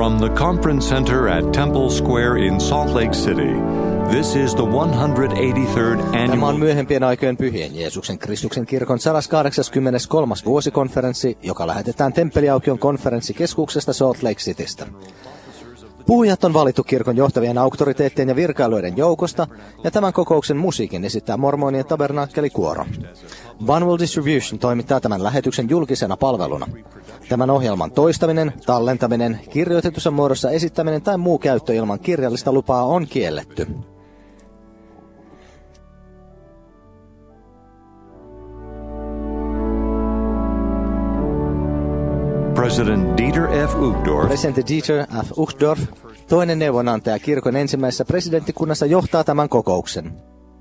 From the Conference Center at Temple Square in Salt Lake City, this is the 183rd Tämä on annual myöhempien aikojen Pyhien Jeesuksen Kristuksen kirkon 183. vuosikonferenssi, joka lähetetään Temppeliaukion konferenssikeskuksesta Salt Lake Citystä. Puhujat on valittu kirkon johtavien auktoriteettien ja virkailuiden joukosta, ja tämän kokouksen musiikin esittää Mormonien tabernakkelikuoro. Bunwell Distribution toimittaa tämän lähetyksen julkisena palveluna. Tämän ohjelman toistaminen, tallentaminen, kirjoitetussa muodossa esittäminen tai muu käyttö ilman kirjallista lupaa on kielletty. Presidentti Dieter F. Uchtdorf, toinen neuvonantaja kirkon ensimmäisessä presidenttikunnassa, johtaa tämän kokouksen.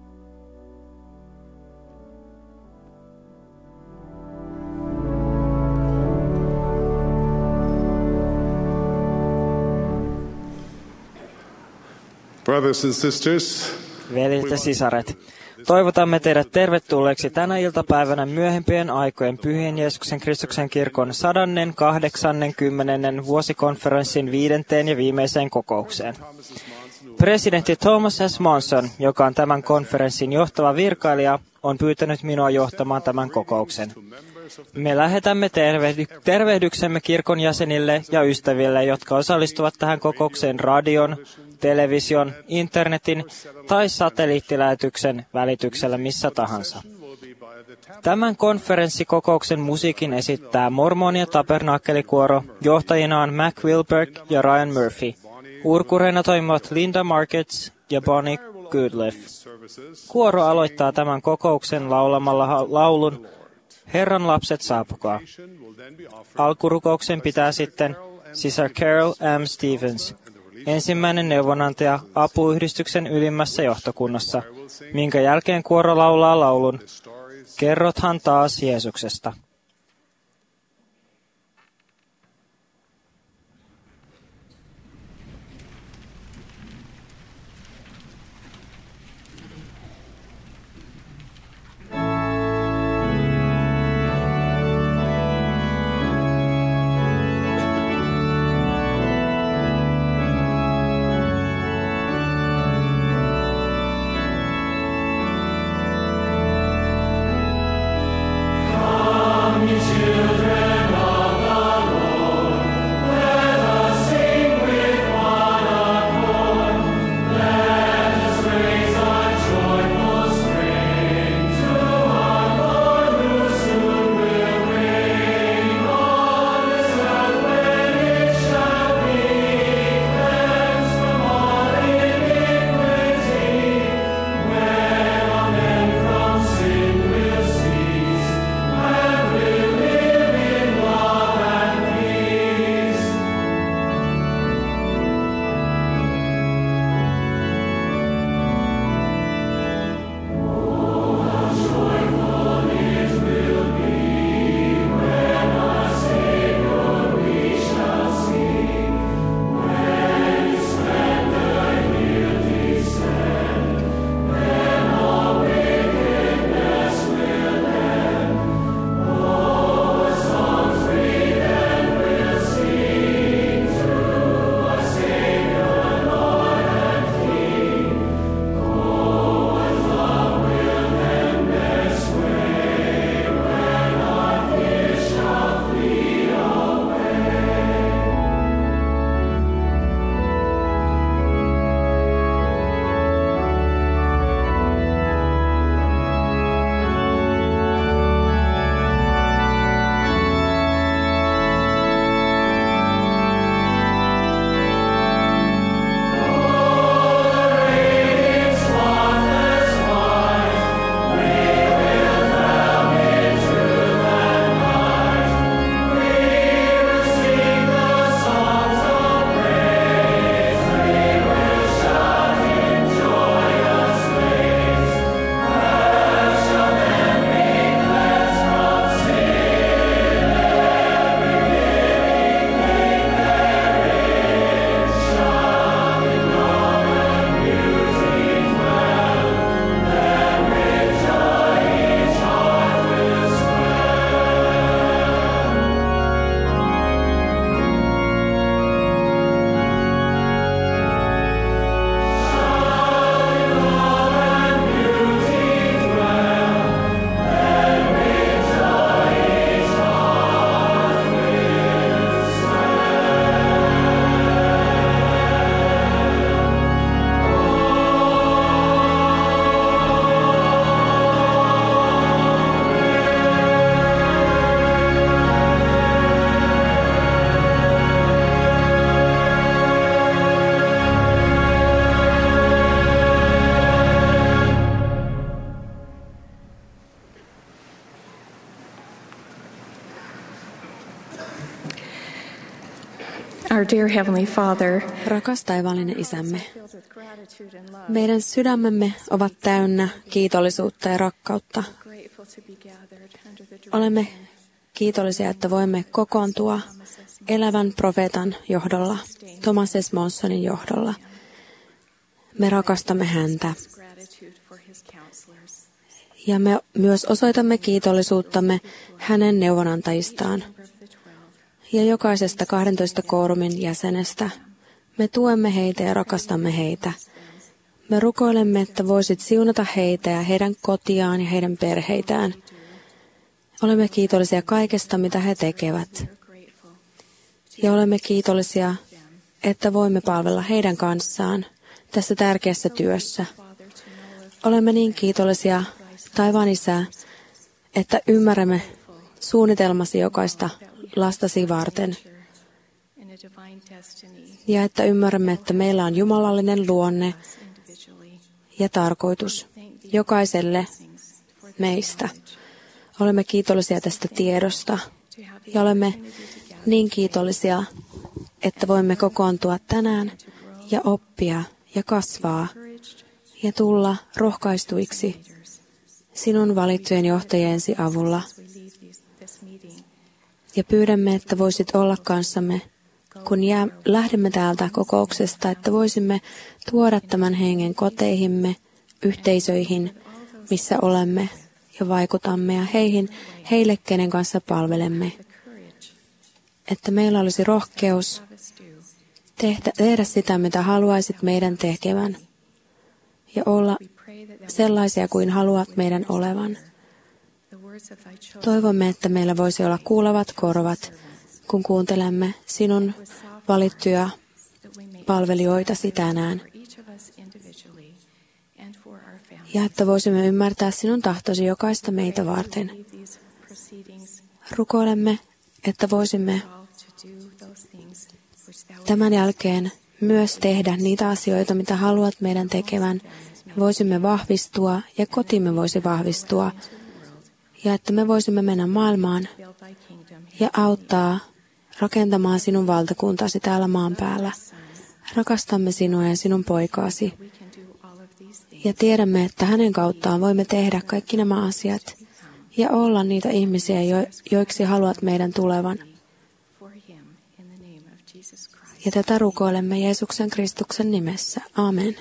Brothers and sisters, Veljet ja sisaret, toivotamme teidät tervetulleeksi tänä iltapäivänä myöhempien aikojen Pyhien Jeesuksen Kristuksen kirkon 180. vuosikonferenssin 5. ja viimeiseen kokoukseen. Presidentti Thomas S. Monson, joka on tämän konferenssin johtava virkailija, on pyytänyt minua johtamaan tämän kokouksen. Me lähetämme tervehdyksemme kirkon jäsenille ja ystäville, jotka osallistuvat tähän kokoukseen radion, television, internetin tai satelliittilähetyksen välityksellä missä tahansa. Tämän konferenssikokouksen musiikin esittää Mormonien tabernakkelikuoro, johtajinaan Mac Wilberg ja Ryan Murphy. Urkureina toimivat Linda Markets ja Bonnie Goodliff. Kuoro aloittaa tämän kokouksen laulamalla laulun Herran lapset saapukaa. Alkurukouksen pitää sitten sisar Carol M. Stevens, ensimmäinen neuvonantaja apuyhdistyksen ylimmässä johtokunnassa, minkä jälkeen kuoro laulaa laulun Kerrothan taas Jeesuksesta. Ah Our dear Heavenly Father, Rakas taivaallinen Isämme, meidän sydämemme ovat täynnä kiitollisuutta ja rakkautta. Olemme kiitollisia, että voimme kokoontua elävän profeetan johdolla, Thomas S. Monsonin johdolla. Me rakastamme häntä. Ja me myös osoitamme kiitollisuuttamme hänen neuvonantajistaan ja jokaisesta 12 koorumin jäsenestä. Me tuemme heitä ja rakastamme heitä. Me rukoilemme, että voisit siunata heitä ja heidän kotiaan ja heidän perheitään. Olemme kiitollisia kaikesta, mitä he tekevät. Ja olemme kiitollisia, että voimme palvella heidän kanssaan tässä tärkeässä työssä. Olemme niin kiitollisia, taivaan Isä, että ymmärrämme suunnitelmasi jokaista lastasi varten. Ja että ymmärrämme, että meillä on jumalallinen luonne ja tarkoitus jokaiselle meistä. Olemme kiitollisia tästä tiedosta ja olemme niin kiitollisia, että voimme kokoontua tänään ja oppia ja kasvaa ja tulla rohkaistuiksi sinun valittujen johtajiensi avulla. Ja pyydämme, että voisit olla kanssamme, kun lähdemme täältä kokouksesta, että voisimme tuoda tämän hengen koteihimme, yhteisöihin, missä olemme ja vaikutamme ja heille, kenen kanssa palvelemme. Että meillä olisi rohkeus tehdä sitä, mitä haluaisit meidän tekevän ja olla sellaisia kuin haluat meidän olevan. Toivomme, että meillä voisi olla kuulevat korvat, kun kuuntelemme sinun valittuja palvelijoitasi tänään. Ja että voisimme ymmärtää sinun tahtosi jokaista meitä varten. Rukoilemme, että voisimme tämän jälkeen myös tehdä niitä asioita, mitä haluat meidän tekevän. Voisimme vahvistua ja kotimme voisi vahvistua. Ja että me voisimme mennä maailmaan ja auttaa rakentamaan sinun valtakuntasi täällä maan päällä. Rakastamme sinua ja sinun poikaasi. Ja tiedämme, että hänen kauttaan voimme tehdä kaikki nämä asiat ja olla niitä ihmisiä, joiksi haluat meidän tulevan. Ja tätä rukoilemme Jeesuksen Kristuksen nimessä. Amen.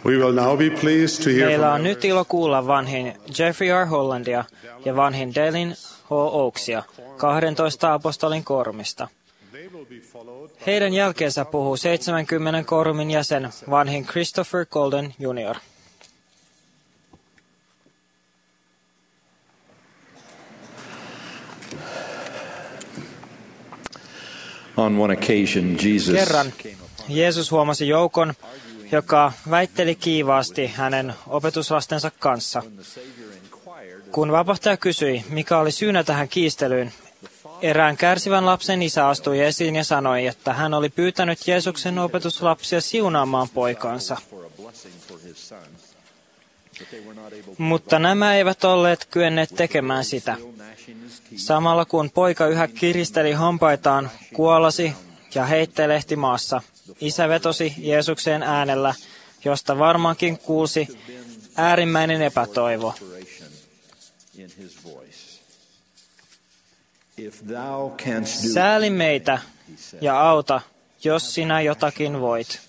We will now be pleased to hear Meillä on from nyt ilo kuulla vanhin Jeffrey R. Hollandia ja vanhin Delin H. Oaksia 12 apostolin koorumista. Heidän jälkeensä puhuu 70 koorumin jäsen vanhin Christopher Golden Jr. On one occasion, Kerran Jeesus huomasi joukon, joka väitteli kiivaasti hänen opetuslastensa kanssa. Kun vapahtaja kysyi, mikä oli syynä tähän kiistelyyn, erään kärsivän lapsen isä astui esiin ja sanoi, että hän oli pyytänyt Jeesuksen opetuslapsia siunaamaan poikaansa. Mutta nämä eivät olleet kyenneet tekemään sitä. Samalla kun poika yhä kiristeli hampaitaan, kuolasi ja heittelehti maassa, isä vetosi Jeesukseen äänellä, josta varmaankin kuulsi äärimmäinen epätoivo. Sääli meitä ja auta, jos sinä jotakin voit.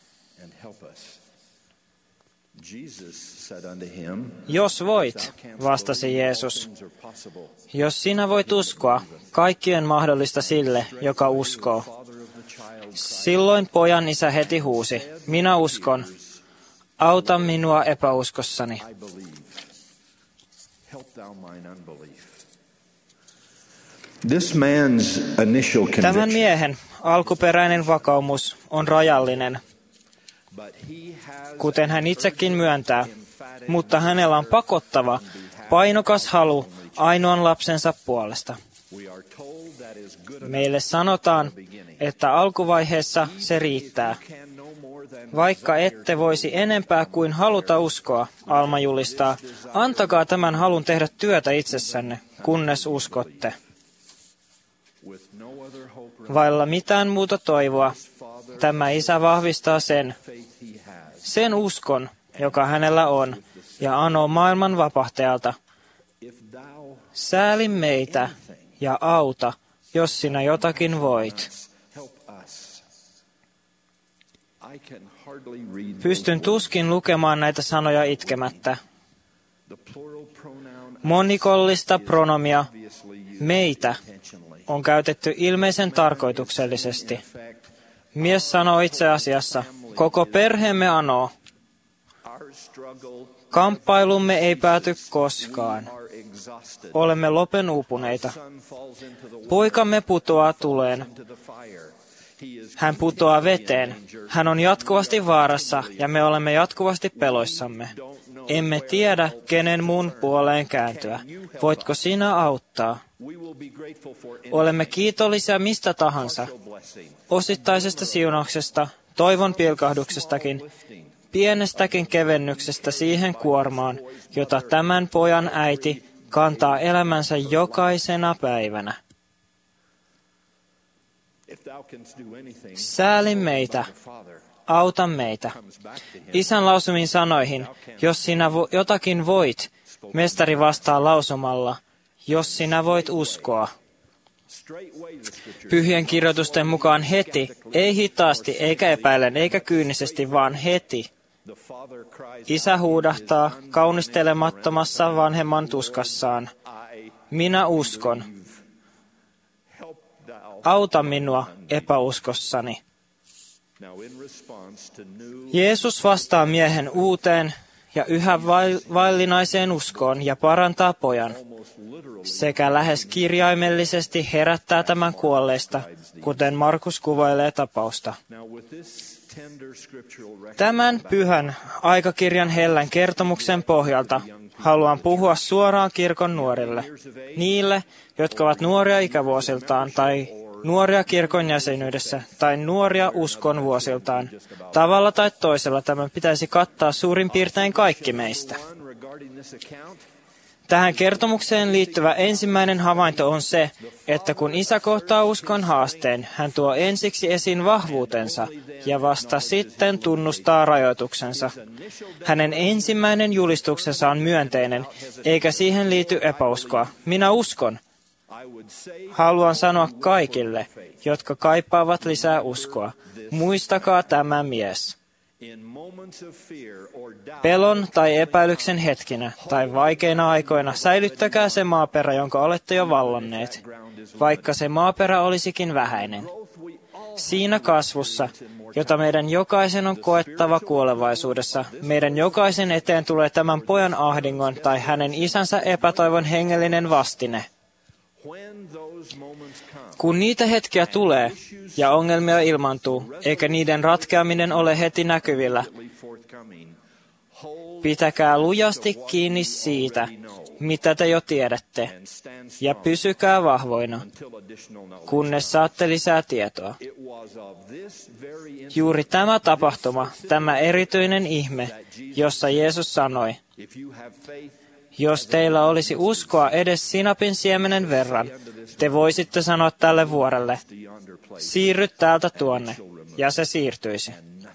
Jos voit, vastasi Jeesus. Jos sinä voit uskoa, kaikki on mahdollista sille, joka uskoo. Silloin pojan isä heti huusi, minä uskon, auta minua epäuskossani. Tämän miehen alkuperäinen vakaumus on rajallinen, kuten hän itsekin myöntää, mutta hänellä on pakottava, painokas halu ainoan lapsensa puolesta. Meille sanotaan, että alkuvaiheessa se riittää. Vaikka ette voisi enempää kuin haluta uskoa, Alma julistaa, antakaa tämän halun tehdä työtä itsessänne, kunnes uskotte. Vailla mitään muuta toivoa, tämä isä vahvistaa sen uskon, joka hänellä on, ja anoo maailman vapahtajalta. Sääli meitä ja auta, jos sinä jotakin voit. Pystyn tuskin lukemaan näitä sanoja itkemättä. Monikollista pronomia, meitä, on käytetty ilmeisen tarkoituksellisesti. Mies sanoo itse asiassa, koko perheemme anoo. Kamppailumme ei pääty koskaan. Olemme lopen uupuneita. Poikamme putoaa tuleen. Hän putoaa veteen. Hän on jatkuvasti vaarassa ja me olemme jatkuvasti peloissamme. Emme tiedä, kenen muun puoleen kääntyä. Voitko sinä auttaa? Olemme kiitollisia mistä tahansa. Osittaisesta siunauksesta, toivon pilkahduksestakin, pienestäkin kevennyksestä siihen kuormaan, jota tämän pojan äiti kantaa elämänsä jokaisena päivänä. Sääli meitä, auta meitä. Isän lausumiin sanoihin, jos sinä jotakin voit, mestari vastaa lausumalla, jos sinä voit uskoa. Pyhien kirjoitusten mukaan heti, ei hitaasti, eikä epäillen, eikä kyynisesti, vaan heti. Isä huudahtaa kaunistelemattomassa vanhemman tuskassaan. Minä uskon. Auta minua epäuskossani. Jeesus vastaa miehen uuteen ja yhä vaillinaiseen uskoon ja parantaa pojan, sekä lähes kirjaimellisesti herättää tämän kuolleista, kuten Markus kuvailee tapausta. Tämän pyhän aikakirjan hellän kertomuksen pohjalta haluan puhua suoraan kirkon nuorille, niille, jotka ovat nuoria ikävuosiltaan tai nuoria kirkon jäsenyydessä tai nuoria uskon vuosiltaan. Tavalla tai toisella tämän pitäisi kattaa suurin piirtein kaikki meistä. Tähän kertomukseen liittyvä ensimmäinen havainto on se, että kun isä kohtaa uskon haasteen, hän tuo ensiksi esiin vahvuutensa ja vasta sitten tunnustaa rajoituksensa. Hänen ensimmäinen julistuksensa on myönteinen, eikä siihen liity epäuskoa. Minä uskon. Haluan sanoa kaikille, jotka kaipaavat lisää uskoa. Muistakaa tämä mies. Pelon tai epäilyksen hetkinä tai vaikeina aikoina säilyttäkää se maaperä, jonka olette jo vallanneet, vaikka se maaperä olisikin vähäinen. Siinä kasvussa, jota meidän jokaisen on koettava kuolevaisuudessa, meidän jokaisen eteen tulee tämän pojan ahdingon tai hänen isänsä epätoivon hengellinen vastine. Kun niitä hetkiä tulee ja ongelmia ilmaantuu, eikä niiden ratkeaminen ole heti näkyvillä, pitäkää lujasti kiinni siitä, mitä te jo tiedätte, ja pysykää vahvoina, kunnes saatte lisää tietoa. Juuri tämä tapahtuma, tämä erityinen ihme, jossa Jeesus sanoi, jos teillä olisi uskoa edes sinapin siemenen verran, te voisitte sanoa tälle vuorelle, siirry täältä tuonne, ja se siirtyisi.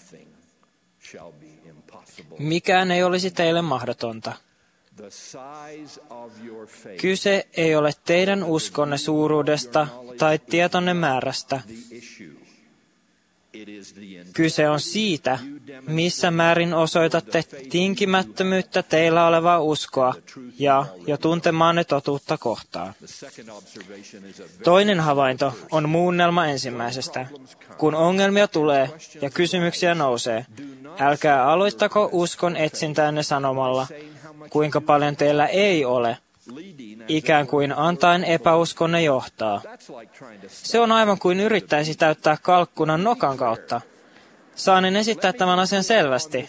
Mikään ei olisi teille mahdotonta. Kyse ei ole teidän uskonne suuruudesta tai tietonne määrästä. Kyse on siitä, missä määrin osoitatte tinkimättömyyttä teillä olevaa uskoa ja jo tuntemaanne totuutta kohtaan. Toinen havainto on muunnelma ensimmäisestä. Kun ongelmia tulee ja kysymyksiä nousee, älkää aloittako uskon etsintäänne sanomalla, kuinka paljon teillä ei ole, ikään kuin antaen epäuskonne johtaa. Se on aivan kuin yrittäisi täyttää kalkkunan nokan kautta. Saanen esittää tämän asian selvästi.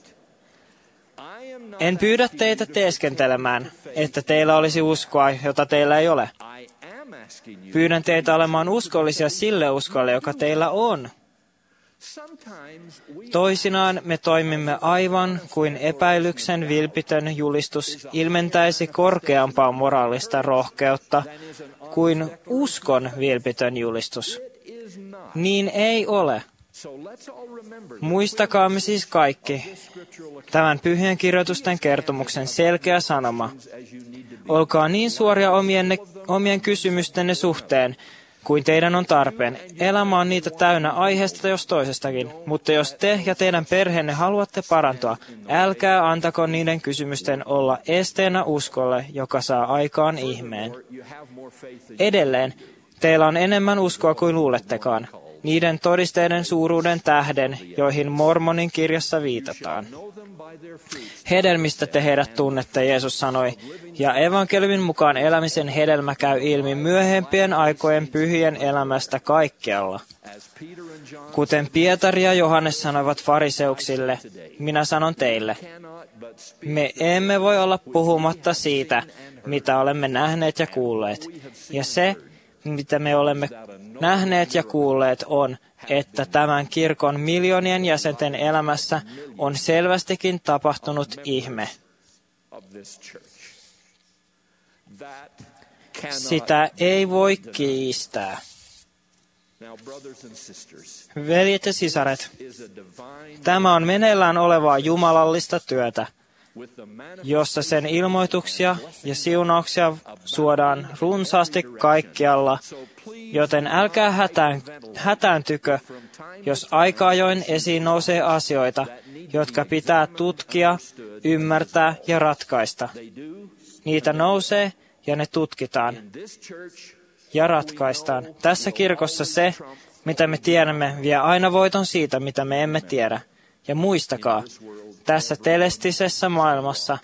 En pyydä teitä teeskentelemään, että teillä olisi uskoa, jota teillä ei ole. Pyydän teitä olemaan uskollisia sille uskolle, joka teillä on. Toisinaan me toimimme aivan kuin epäilyksen vilpitön julistus ilmentäisi korkeampaa moraalista rohkeutta kuin uskon vilpitön julistus. Niin ei ole. Muistakaamme siis kaikki tämän pyhien kirjoitusten kertomuksen selkeä sanoma. Olkaa niin suoria omien kysymystenne suhteen, kuin teidän on tarpeen. Elämä on niitä täynnä aiheesta jos toisestakin, mutta jos te ja teidän perheenne haluatte parantua, älkää antako niiden kysymysten olla esteenä uskolle, joka saa aikaan ihmeen. Edelleen, teillä on enemmän uskoa kuin luulettekaan, niiden todisteiden suuruuden tähden, joihin Mormonin kirjassa viitataan. Hedelmistä te heidät tunnette, Jeesus sanoi, ja evankeliumin mukaan elämisen hedelmä käy ilmi myöhempien aikojen pyhien elämästä kaikkialla. Kuten Pietari ja Johannes sanoivat fariseuksille, minä sanon teille, me emme voi olla puhumatta siitä, mitä olemme nähneet ja kuulleet. Ja se, mitä me olemme nähneet ja kuulleet, on, että tämän kirkon miljoonien jäsenten elämässä on selvästikin tapahtunut ihme. Sitä ei voi kiistää. Veljet ja sisaret, tämä on meneillään olevaa jumalallista työtä, jossa sen ilmoituksia ja siunauksia suodaan runsaasti kaikkialla, joten älkää hätääntykö, jos aika ajoin esiin nousee asioita, jotka pitää tutkia, ymmärtää ja ratkaista. Niitä nousee ja ne tutkitaan ja ratkaistaan. Tässä kirkossa se, mitä me tiedämme, vie aina voiton siitä, mitä me emme tiedä. Ja muistakaa, tässä telestisessä maailmassa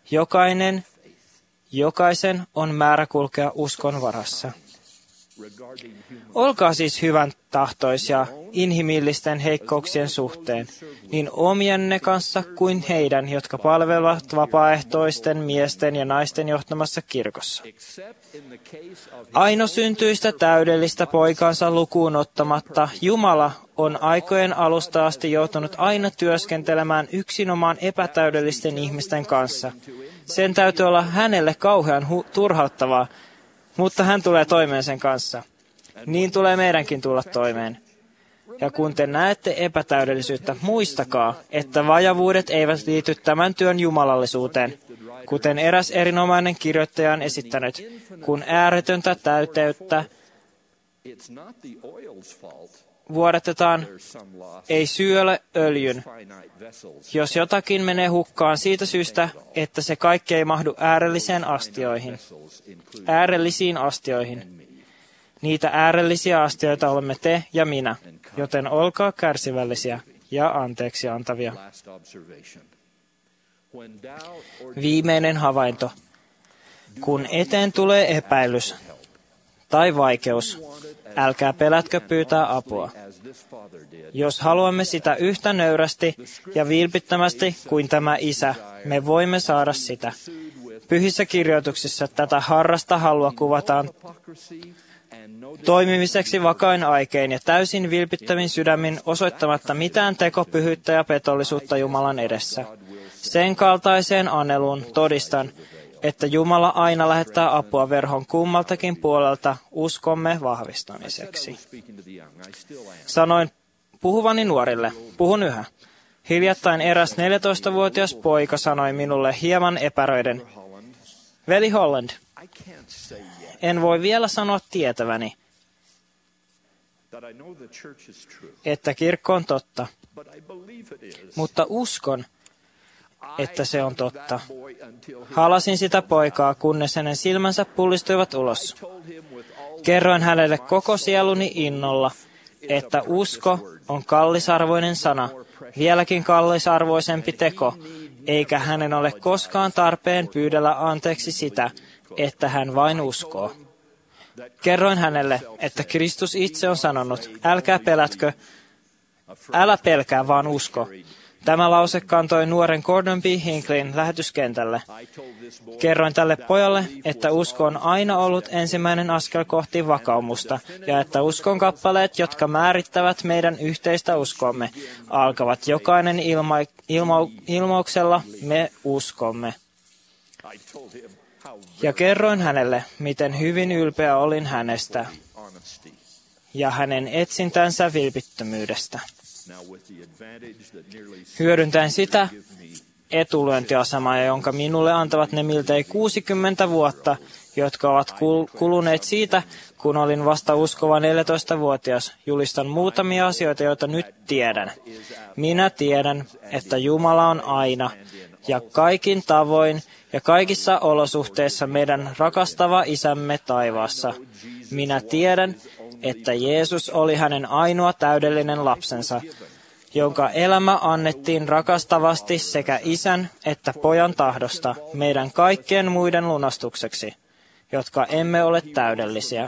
jokaisen on määrä kulkea uskon varassa. Olkaa siis hyvän tahtoisia inhimillisten heikkouksien suhteen, niin omienne kanssa kuin heidän, jotka palvelevat vapaaehtoisten miesten ja naisten johtamassa kirkossa. Ainosyntyistä täydellistä poikaansa lukuun ottamatta, Jumala on aikojen alusta asti joutunut aina työskentelemään yksinomaan epätäydellisten ihmisten kanssa. Sen täytyy olla hänelle kauhean turhauttavaa, mutta hän tulee toimeen sen kanssa. Niin tulee meidänkin tulla toimeen. Ja kun te näette epätäydellisyyttä, muistakaa, että vajavuudet eivät liity tämän työn jumalallisuuteen, kuten eräs erinomainen kirjoittaja on esittänyt, kun ääretöntä täyteyttä vuodatetaan, ei syy ole öljyn. Jos jotakin menee hukkaan siitä syystä, että se kaikki ei mahdu äärellisiin astioihin. Niitä äärellisiä astioita olemme te ja minä, joten olkaa kärsivällisiä ja anteeksi antavia. Viimeinen havainto. Kun eteen tulee epäilys tai vaikeus, älkää pelätkö pyytää apua. Jos haluamme sitä yhtä nöyrästi ja vilpittömästi kuin tämä isä, me voimme saada sitä. Pyhissä kirjoituksissa tätä harrasta halua kuvataan toimimiseksi vakain aikein ja täysin vilpittömin sydämin osoittamatta mitään tekopyhyyttä ja petollisuutta Jumalan edessä. Sen kaltaiseen aneluun todistan, että Jumala aina lähettää apua verhon kummaltakin puolelta uskomme vahvistamiseksi. Sanoin puhuvani nuorille, puhun yhä. Hiljattain eräs 14-vuotias poika sanoi minulle hieman epäröiden, Veli Holland, en voi vielä sanoa tietäväni, että kirkko on totta, mutta uskon, että se on totta. Halasin sitä poikaa, kunnes hänen silmänsä pullistuivat ulos. Kerroin hänelle koko sieluni innolla, että usko on kallisarvoinen sana, vieläkin kallisarvoisempi teko, eikä hänen ole koskaan tarpeen pyydellä anteeksi sitä, että hän vain uskoo. Kerroin hänelle, että Kristus itse on sanonut, älkää pelätkö, älä pelkää, vaan usko. Tämä lause kantoi nuoren Gordon B. Hincklin lähetyskentälle. Kerroin tälle pojalle, että usko on aina ollut ensimmäinen askel kohti vakaumusta, ja että uskon kappaleet, jotka määrittävät meidän yhteistä uskomme, alkavat jokainen ilmauksella me uskomme. Ja kerroin hänelle, miten hyvin ylpeä olin hänestä ja hänen etsintänsä vilpittömyydestä. Hyödyntäen sitä etulyöntiasemaa, jonka minulle antavat ne miltei 60 vuotta, jotka ovat kuluneet siitä, kun olin vasta uskova 14-vuotias, julistan muutamia asioita, joita nyt tiedän. Minä tiedän, että Jumala on aina ja kaikin tavoin ja kaikissa olosuhteissa meidän rakastava isämme taivaassa. Minä tiedän, että Jeesus oli hänen ainoa täydellinen lapsensa, jonka elämä annettiin rakastavasti sekä isän että pojan tahdosta meidän kaikkien muiden lunastukseksi, jotka emme ole täydellisiä.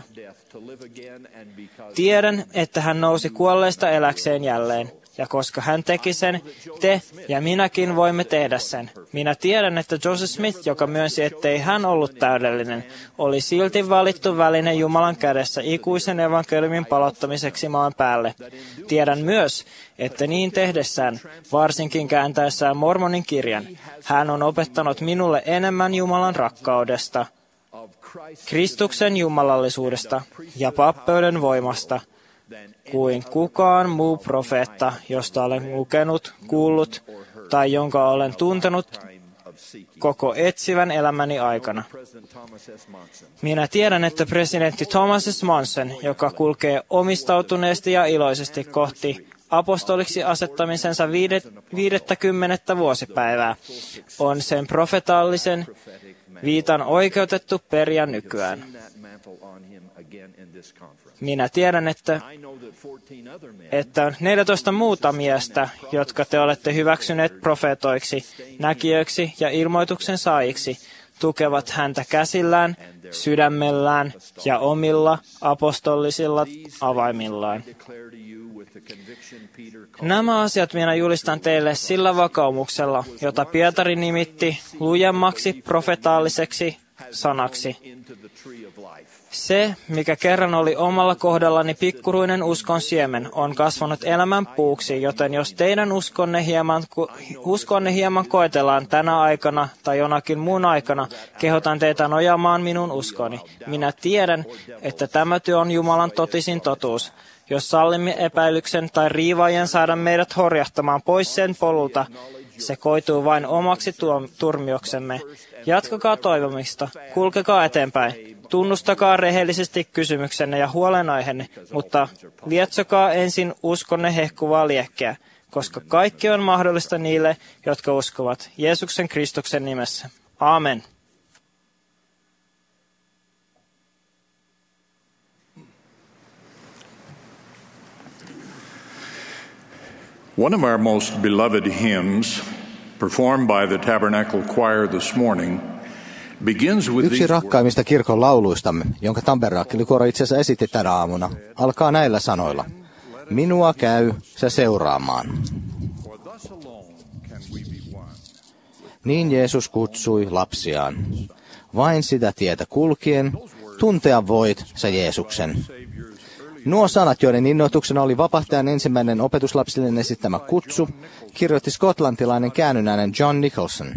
Tiedän, että hän nousi kuolleista eläkseen jälleen, ja koska hän teki sen, te ja minäkin voimme tehdä sen. Minä tiedän, että Joseph Smith, joka myönsi, ettei hän ollut täydellinen, oli silti valittu väline Jumalan kädessä ikuisen evankeliumin palottamiseksi maan päälle. Tiedän myös, että niin tehdessään, varsinkin kääntäessään Mormonin kirjan, hän on opettanut minulle enemmän Jumalan rakkaudesta, Kristuksen jumalallisuudesta ja pappeuden voimasta, kuin kukaan muu profeetta, josta olen lukenut, kuullut tai jonka olen tuntenut koko etsivän elämäni aikana. Minä tiedän, että presidentti Thomas S. Monson, joka kulkee omistautuneesti ja iloisesti kohti apostoliksi asettamisensa 50. vuosipäivää, on sen profetaalisen viitan oikeutettu perijä nykyään. Minä tiedän, että on 14 muuta miestä, jotka te olette hyväksyneet profeetoiksi, näkijöiksi ja ilmoituksen saajiksi, tukevat häntä käsillään, sydämellään ja omilla apostollisilla avaimillaan. Nämä asiat minä julistan teille sillä vakaumuksella, jota Pietari nimitti lujemmaksi profetaaliseksi sanaksi. Se, mikä kerran oli omalla kohdallani pikkuruinen uskon siemen, on kasvanut elämän puuksi, joten jos teidän uskonne hieman koetellaan tänä aikana tai jonakin muun aikana, kehotan teitä nojaamaan minun uskoni. Minä tiedän, että tämä työ on Jumalan totisin totuus. Jos sallimme epäilyksen tai riivaajien saada meidät horjahtamaan pois sen polulta, se koituu vain omaksi turmioksemme. Jatkakaa toivomista, kulkekaa eteenpäin, Tunnustakaa rehellisesti kysymyksenne ja huolenaiheenne, mutta lietsokaa ensin uskonne hehkuvaa liekkeä, koska kaikki on mahdollista niille, jotka uskovat Jeesuksen Kristuksen nimessä. Aamen. One of our most beloved hymns, performed by the Tabernacle Choir this morning, begins with Yksi rakkaimmista kirkon lauluistamme, jonka Tabernakkelikuoro itse asiassa esitti tänä aamuna, alkaa näillä sanoilla. Minua käy se seuraamaan. Niin Jeesus kutsui lapsiaan. Vain sitä tietä kulkien, tuntea voit sä Jeesuksen. Nuo sanat, joiden innoituksena oli vapahtajan ensimmäinen opetuslapsille esittämä kutsu, kirjoitti skotlantilainen käännynäinen John Nicholson.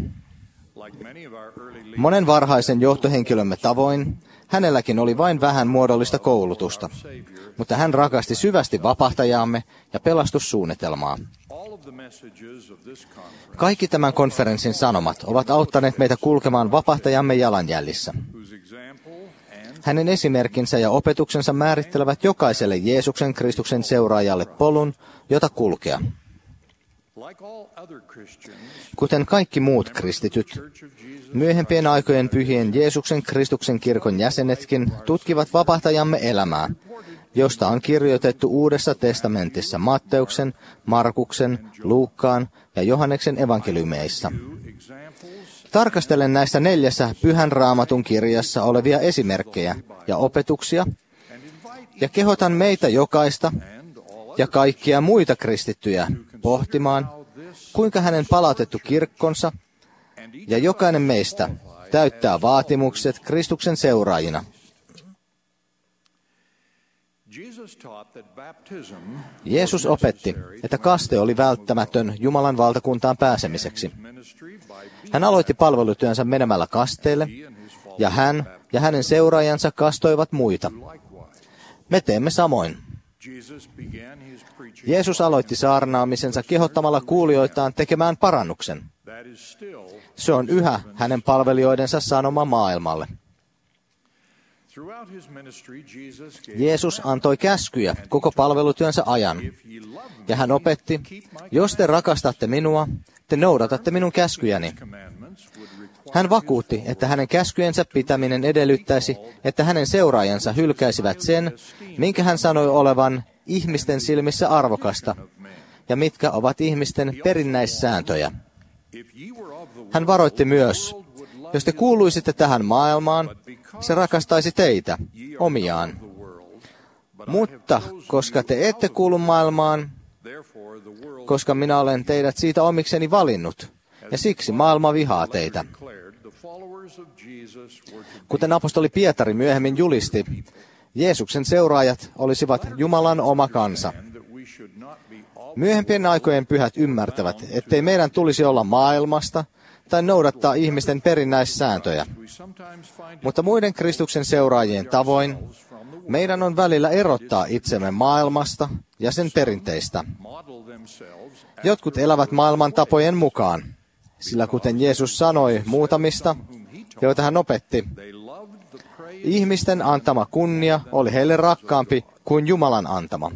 Monen varhaisen johtohenkilömme tavoin, hänelläkin oli vain vähän muodollista koulutusta, mutta hän rakasti syvästi vapahtajaamme ja pelastussuunnitelmaa. Kaikki tämän konferenssin sanomat ovat auttaneet meitä kulkemaan vapahtajamme jalanjäljissä. Hänen esimerkkinsä ja opetuksensa määrittelevät jokaiselle Jeesuksen Kristuksen seuraajalle polun, jota kulkea. Kuten kaikki muut kristityt, myöhempien aikojen pyhien Jeesuksen Kristuksen kirkon jäsenetkin tutkivat vapahtajamme elämää, josta on kirjoitettu Uudessa testamentissa Matteuksen, Markuksen, Luukkaan ja Johanneksen evankeliumeissa. Tarkastelen näistä 4 Pyhän Raamatun kirjassa olevia esimerkkejä ja opetuksia, ja kehotan meitä jokaista ja kaikkia muita kristittyjä pohtimaan, kuinka hänen palautettu kirkkonsa ja jokainen meistä täyttää vaatimukset Kristuksen seuraajina. Jeesus opetti, että kaste oli välttämätön Jumalan valtakuntaan pääsemiseksi. Hän aloitti palvelutyönsä menemällä kasteelle, ja hän ja hänen seuraajansa kastoivat muita. Me teemme samoin. Jeesus aloitti saarnaamisensa kehottamalla kuulijoitaan tekemään parannuksen. Se on yhä hänen palvelijoidensa sanoma maailmalle. Jeesus antoi käskyjä koko palvelutyönsä ajan, ja hän opetti, jos te rakastatte minua, te noudatatte minun käskyjäni. Hän vakuutti, että hänen käskyjensä pitäminen edellyttäisi, että hänen seuraajansa hylkäisivät sen, minkä hän sanoi olevan ihmisten silmissä arvokasta, ja mitkä ovat ihmisten perinnäissääntöjä. Hän varoitti myös, jos te kuuluisitte tähän maailmaan, se rakastaisi teitä, omiaan. Mutta koska te ette kuulu maailmaan, koska minä olen teidät siitä omikseni valinnut, ja siksi maailma vihaa teitä. Kuten apostoli Pietari myöhemmin julisti, Jeesuksen seuraajat olisivat Jumalan oma kansa. Myöhempien aikojen pyhät ymmärtävät, ettei meidän tulisi olla maailmasta tai noudattaa ihmisten perinnäissääntöjä. Mutta muiden Kristuksen seuraajien tavoin meidän on välillä erottaa itsemme maailmasta ja sen perinteistä. Jotkut elävät maailman tapojen mukaan, sillä kuten Jeesus sanoi muutamista, joita hän opetti, ihmisten antama kunnia oli heille rakkaampi kuin Jumalan antama.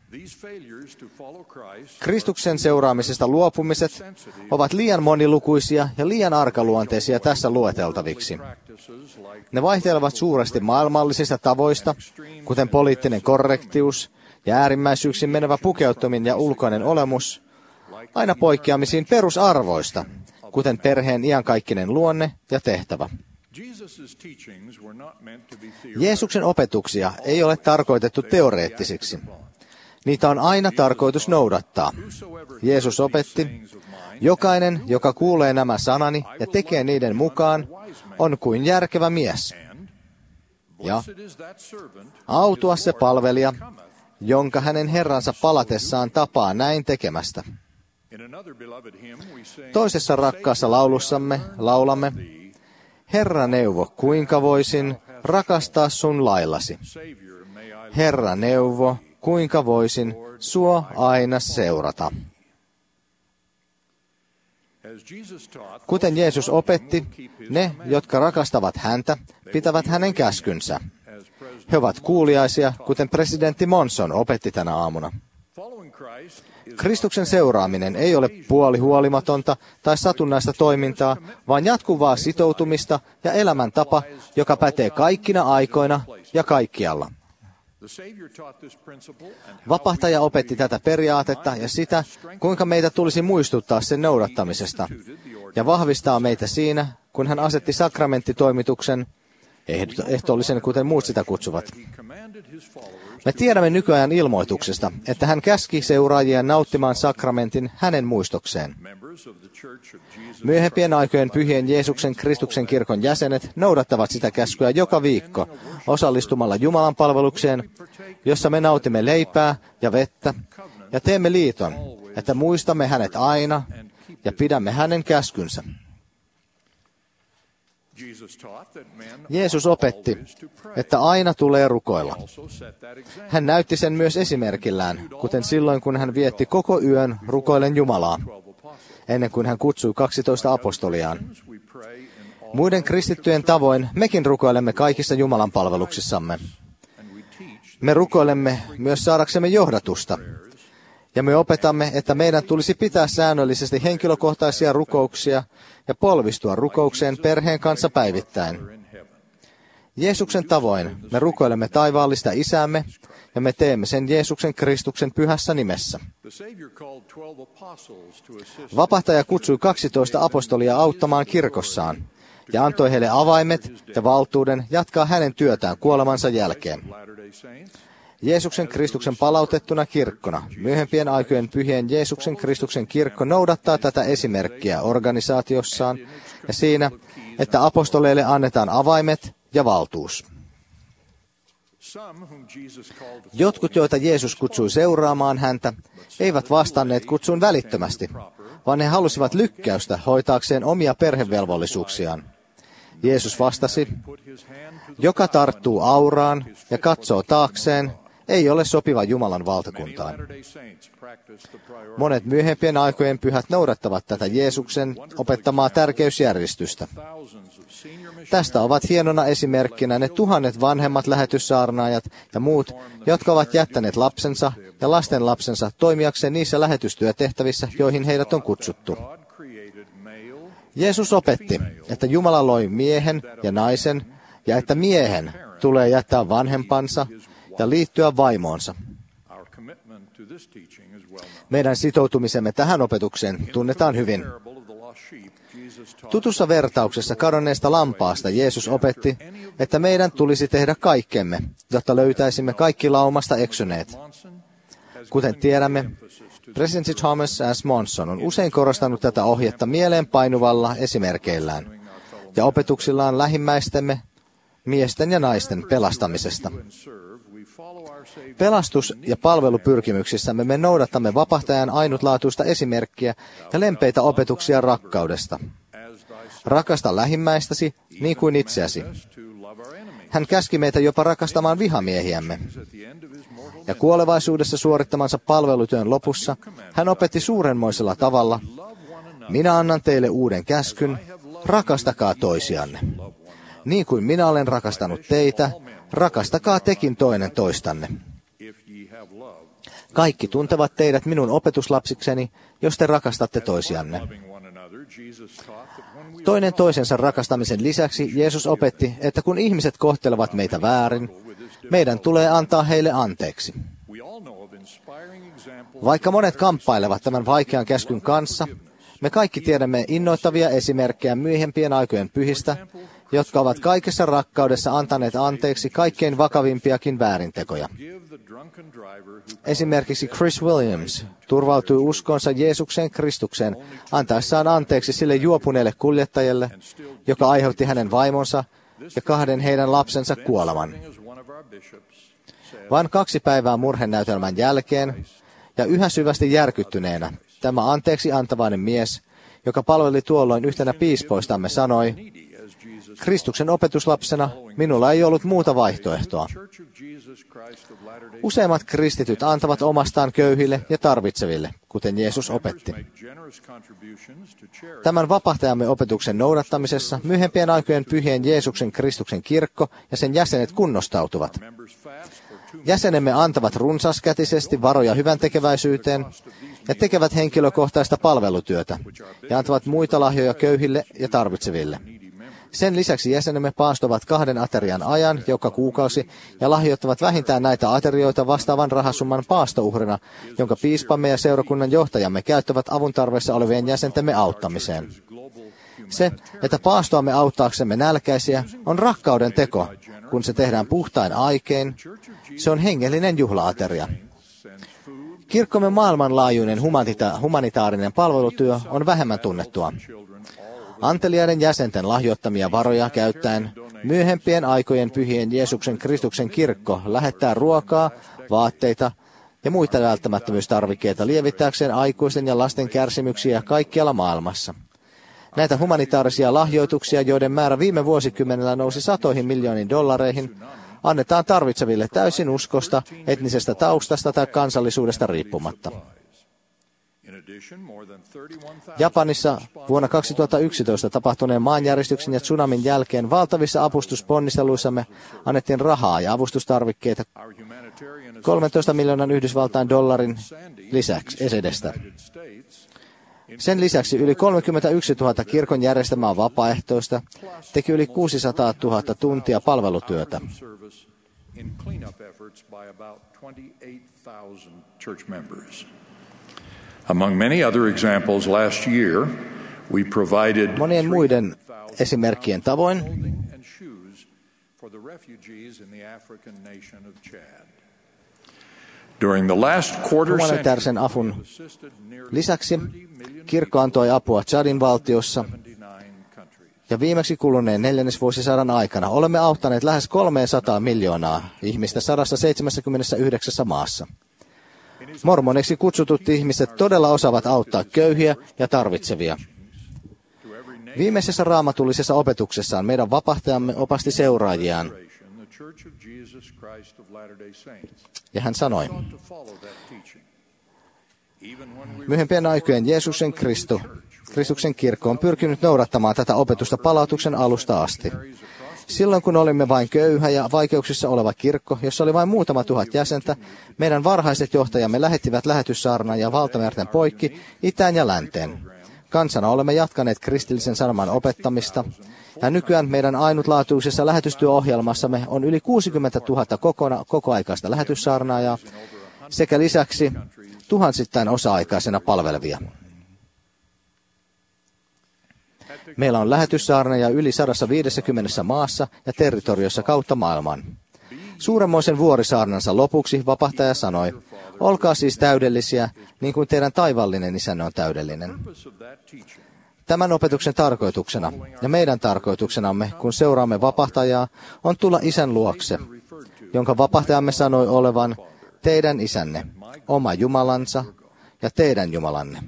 Kristuksen seuraamisesta luopumiset ovat liian monilukuisia ja liian arkaluonteisia tässä lueteltaviksi. Ne vaihtelevat suuresti maailmallisista tavoista, kuten poliittinen korrektius ja äärimmäisyyksiin menevä pukeutuminen ja ulkoinen olemus, aina poikkeamisiin perusarvoista, kuten perheen iankaikkinen luonne ja tehtävä. Jeesuksen opetuksia ei ole tarkoitettu teoreettisiksi. Niitä on aina tarkoitus noudattaa. Jeesus opetti, jokainen, joka kuulee nämä sanani ja tekee niiden mukaan, on kuin järkevä mies. Ja autua se palvelija, jonka hänen herransa palatessaan tapaa näin tekemästä. Toisessa rakkaassa laulussamme laulamme, Herra neuvo, kuinka voisin rakastaa sun laillasi. Herra neuvo, kuinka voisin sua aina seurata. Kuten Jeesus opetti, ne, jotka rakastavat häntä, pitävät hänen käskynsä. He ovat kuuliaisia, kuten presidentti Monson opetti tänä aamuna. Kristuksen seuraaminen ei ole puolihuolimatonta tai satunnaista toimintaa, vaan jatkuvaa sitoutumista ja elämäntapa, joka pätee kaikkina aikoina ja kaikkialla. Vapahtaja opetti tätä periaatetta ja sitä, kuinka meitä tulisi muistuttaa sen noudattamisesta, ja vahvistaa meitä siinä, kun hän asetti sakramenttitoimituksen, ehtoollisen kuten muut sitä kutsuvat. Me tiedämme nykyajan ilmoituksesta, että hän käski seuraajia nauttimaan sakramentin hänen muistokseen. Myöhempien aikojen pyhien Jeesuksen Kristuksen kirkon jäsenet noudattavat sitä käskyä joka viikko osallistumalla Jumalan palvelukseen, jossa me nautimme leipää ja vettä ja teemme liiton, että muistamme hänet aina ja pidämme hänen käskynsä. Jeesus opetti, että aina tulee rukoilla. Hän näytti sen myös esimerkillään, kuten silloin, kun hän vietti koko yön rukoillen Jumalaa, ennen kuin hän kutsui 12 apostoliaan. Muiden kristittyjen tavoin mekin rukoilemme kaikissa Jumalan palveluksissamme. Me rukoilemme myös saadaksemme johdatusta. Ja me opetamme, että meidän tulisi pitää säännöllisesti henkilökohtaisia rukouksia ja polvistua rukoukseen perheen kanssa päivittäin. Jeesuksen tavoin me rukoilemme taivaallista Isäämme ja me teemme sen Jeesuksen Kristuksen pyhässä nimessä. Vapahtaja kutsui 12 apostolia auttamaan kirkossaan ja antoi heille avaimet ja valtuuden jatkaa hänen työtään kuolemansa jälkeen. Jeesuksen Kristuksen palautettuna kirkkona, myöhempien aikojen pyhien Jeesuksen Kristuksen kirkko noudattaa tätä esimerkkiä organisaatiossaan ja siinä, että apostoleille annetaan avaimet ja valtuus. Jotkut, joita Jeesus kutsui seuraamaan häntä, eivät vastanneet kutsuun välittömästi, vaan he halusivat lykkäystä hoitaakseen omia perhevelvollisuuksiaan. Jeesus vastasi, joka tarttuu auraan ja katsoo taakseen, ei ole sopiva Jumalan valtakuntaan. Monet myöhempien aikojen pyhät noudattavat tätä Jeesuksen opettamaa tärkeysjärjestystä. Tästä ovat hienona esimerkkinä ne tuhannet vanhemmat lähetyssaarnaajat ja muut, jotka ovat jättäneet lapsensa ja lastenlapsensa toimijakseen niissä lähetystyötehtävissä, joihin heidät on kutsuttu. Jeesus opetti, että Jumala loi miehen ja naisen ja että miehen tulee jättää vanhempansa ja liittyä vaimoonsa. Meidän sitoutumisemme tähän opetukseen tunnetaan hyvin. Tutussa vertauksessa kadonneesta lampaasta Jeesus opetti, että meidän tulisi tehdä kaikkemme, jotta löytäisimme kaikki laumasta eksyneet. Kuten tiedämme, presidentti Thomas S. Monson on usein korostanut tätä ohjetta mieleenpainuvalla esimerkeillään ja opetuksillaan lähimmäistemme, miesten ja naisten pelastamisesta. Pelastus- ja palvelupyrkimyksissämme me noudatamme vapahtajan ainutlaatuista esimerkkiä ja lempeitä opetuksia rakkaudesta. Rakasta lähimmäistäsi niin kuin itseäsi. Hän käski meitä jopa rakastamaan vihamiehiämme. Ja kuolevaisuudessa suorittamansa palvelutyön lopussa hän opetti suurenmoisella tavalla, minä annan teille uuden käskyn, rakastakaa toisianne. Niin kuin minä olen rakastanut teitä, rakastakaa tekin toinen toistanne. Kaikki tuntevat teidät minun opetuslapsikseni, jos te rakastatte toisianne. Toinen toisensa rakastamisen lisäksi Jeesus opetti, että kun ihmiset kohtelevat meitä väärin, meidän tulee antaa heille anteeksi. Vaikka monet kamppailevat tämän vaikean käskyn kanssa, me kaikki tiedämme innoittavia esimerkkejä myöhempien aikojen pyhistä, jotka ovat kaikessa rakkaudessa antaneet anteeksi kaikkein vakavimpiakin väärintekoja. Esimerkiksi Chris Williams turvautui uskonsa Jeesukseen Kristukseen antaessaan anteeksi sille juopuneelle kuljettajalle, joka aiheutti hänen vaimonsa ja 2 heidän lapsensa kuoleman. Vain 2 päivää murhenäytelmän jälkeen ja yhä syvästi järkyttyneenä tämä anteeksi antavainen mies, joka palveli tuolloin yhtenä piispoistamme, sanoi, Kristuksen opetuslapsena minulla ei ollut muuta vaihtoehtoa. Useimmat kristityt antavat omastaan köyhille ja tarvitseville, kuten Jeesus opetti. Tämän vapahtajamme opetuksen noudattamisessa myöhempien aikojen pyhien Jeesuksen Kristuksen kirkko ja sen jäsenet kunnostautuvat. Jäsenemme antavat runsaskätisesti varoja hyväntekeväisyyteen ja tekevät henkilökohtaista palvelutyötä ja antavat muita lahjoja köyhille ja tarvitseville. Sen lisäksi jäsenemme paastovat 2 aterian ajan joka kuukausi ja lahjoittavat vähintään näitä aterioita vastaavan rahasumman paastouhrina, jonka piispamme ja seurakunnan johtajamme käyttävät avun tarpeessa olevien jäsentemme auttamiseen. Se, että paastoamme auttaaksemme nälkäisiä, on rakkauden teko, kun se tehdään puhtain aikein. Se on hengellinen juhlaateria. Kirkkomme maailmanlaajuinen humanitaarinen palvelutyö on vähemmän tunnettua. Anteliaiden jäsenten lahjoittamia varoja käyttäen myöhempien aikojen pyhien Jeesuksen Kristuksen kirkko lähettää ruokaa, vaatteita ja muita välttämättömyystarvikkeita lievittääkseen aikuisten ja lasten kärsimyksiä kaikkialla maailmassa. Näitä humanitaarisia lahjoituksia, joiden määrä viime vuosikymmenellä nousi satoihin miljooniin dollareihin, annetaan tarvitseville täysin uskosta, etnisestä taustasta tai kansallisuudesta riippumatta. Japanissa vuonna 2011 tapahtuneen maanjäristyksen ja tsunamin jälkeen valtavissa avustusponnisteluissamme annettiin rahaa ja avustustarvikkeita 13 miljoonan Yhdysvaltain dollarin lisäksi edestä. Sen lisäksi yli 31 000 kirkon järjestämää vapaaehtoista teki yli 600 000 tuntia palvelutyötä. Among many other examples, last year we provided monien muiden esimerkkien tavoin during the last quarter humanitaarisen avun lisäksi kirkko antoi apua Tšadin valtiossa ja viimeksi kuluneen neljännesvuosisadan aikana olemme auttaneet lähes 300 miljoonaa ihmistä 179 maassa. Mormoneiksi kutsutut ihmiset todella osaavat auttaa köyhiä ja tarvitsevia. Viimeisessä raamatullisessa opetuksessaan meidän vapahtajamme opasti seuraajiaan. Ja hän sanoi, myöhempien aikojen Jeesuksen Kristuksen kirkko on pyrkinyt noudattamaan tätä opetusta palautuksen alusta asti. Silloin kun olimme vain köyhä ja vaikeuksissa oleva kirkko, jossa oli vain muutama tuhat jäsentä, meidän varhaiset johtajamme lähettivät lähetyssaarnaajia valtamerten poikki, itään ja länteen. Kansana olemme jatkaneet kristillisen sanoman opettamista, ja nykyään meidän ainutlaatuisessa lähetystyöohjelmassamme on yli 60 000 kokoaikaista lähetyssaarnaajaa, sekä lisäksi tuhansittain osa-aikaisena palvelevia. Meillä on lähetyssaarnaajia yli 150 maassa ja territoriossa kautta maailman. Suuremmoisen vuorisaarnansa lopuksi vapahtaja sanoi, olkaa siis täydellisiä, niin kuin teidän taivallinen isänne on täydellinen. Tämän opetuksen tarkoituksena ja meidän tarkoituksenamme, kun seuraamme vapahtajaa, on tulla isän luokse, jonka vapahtajamme sanoi olevan teidän isänne, oma Jumalansa ja teidän Jumalanne.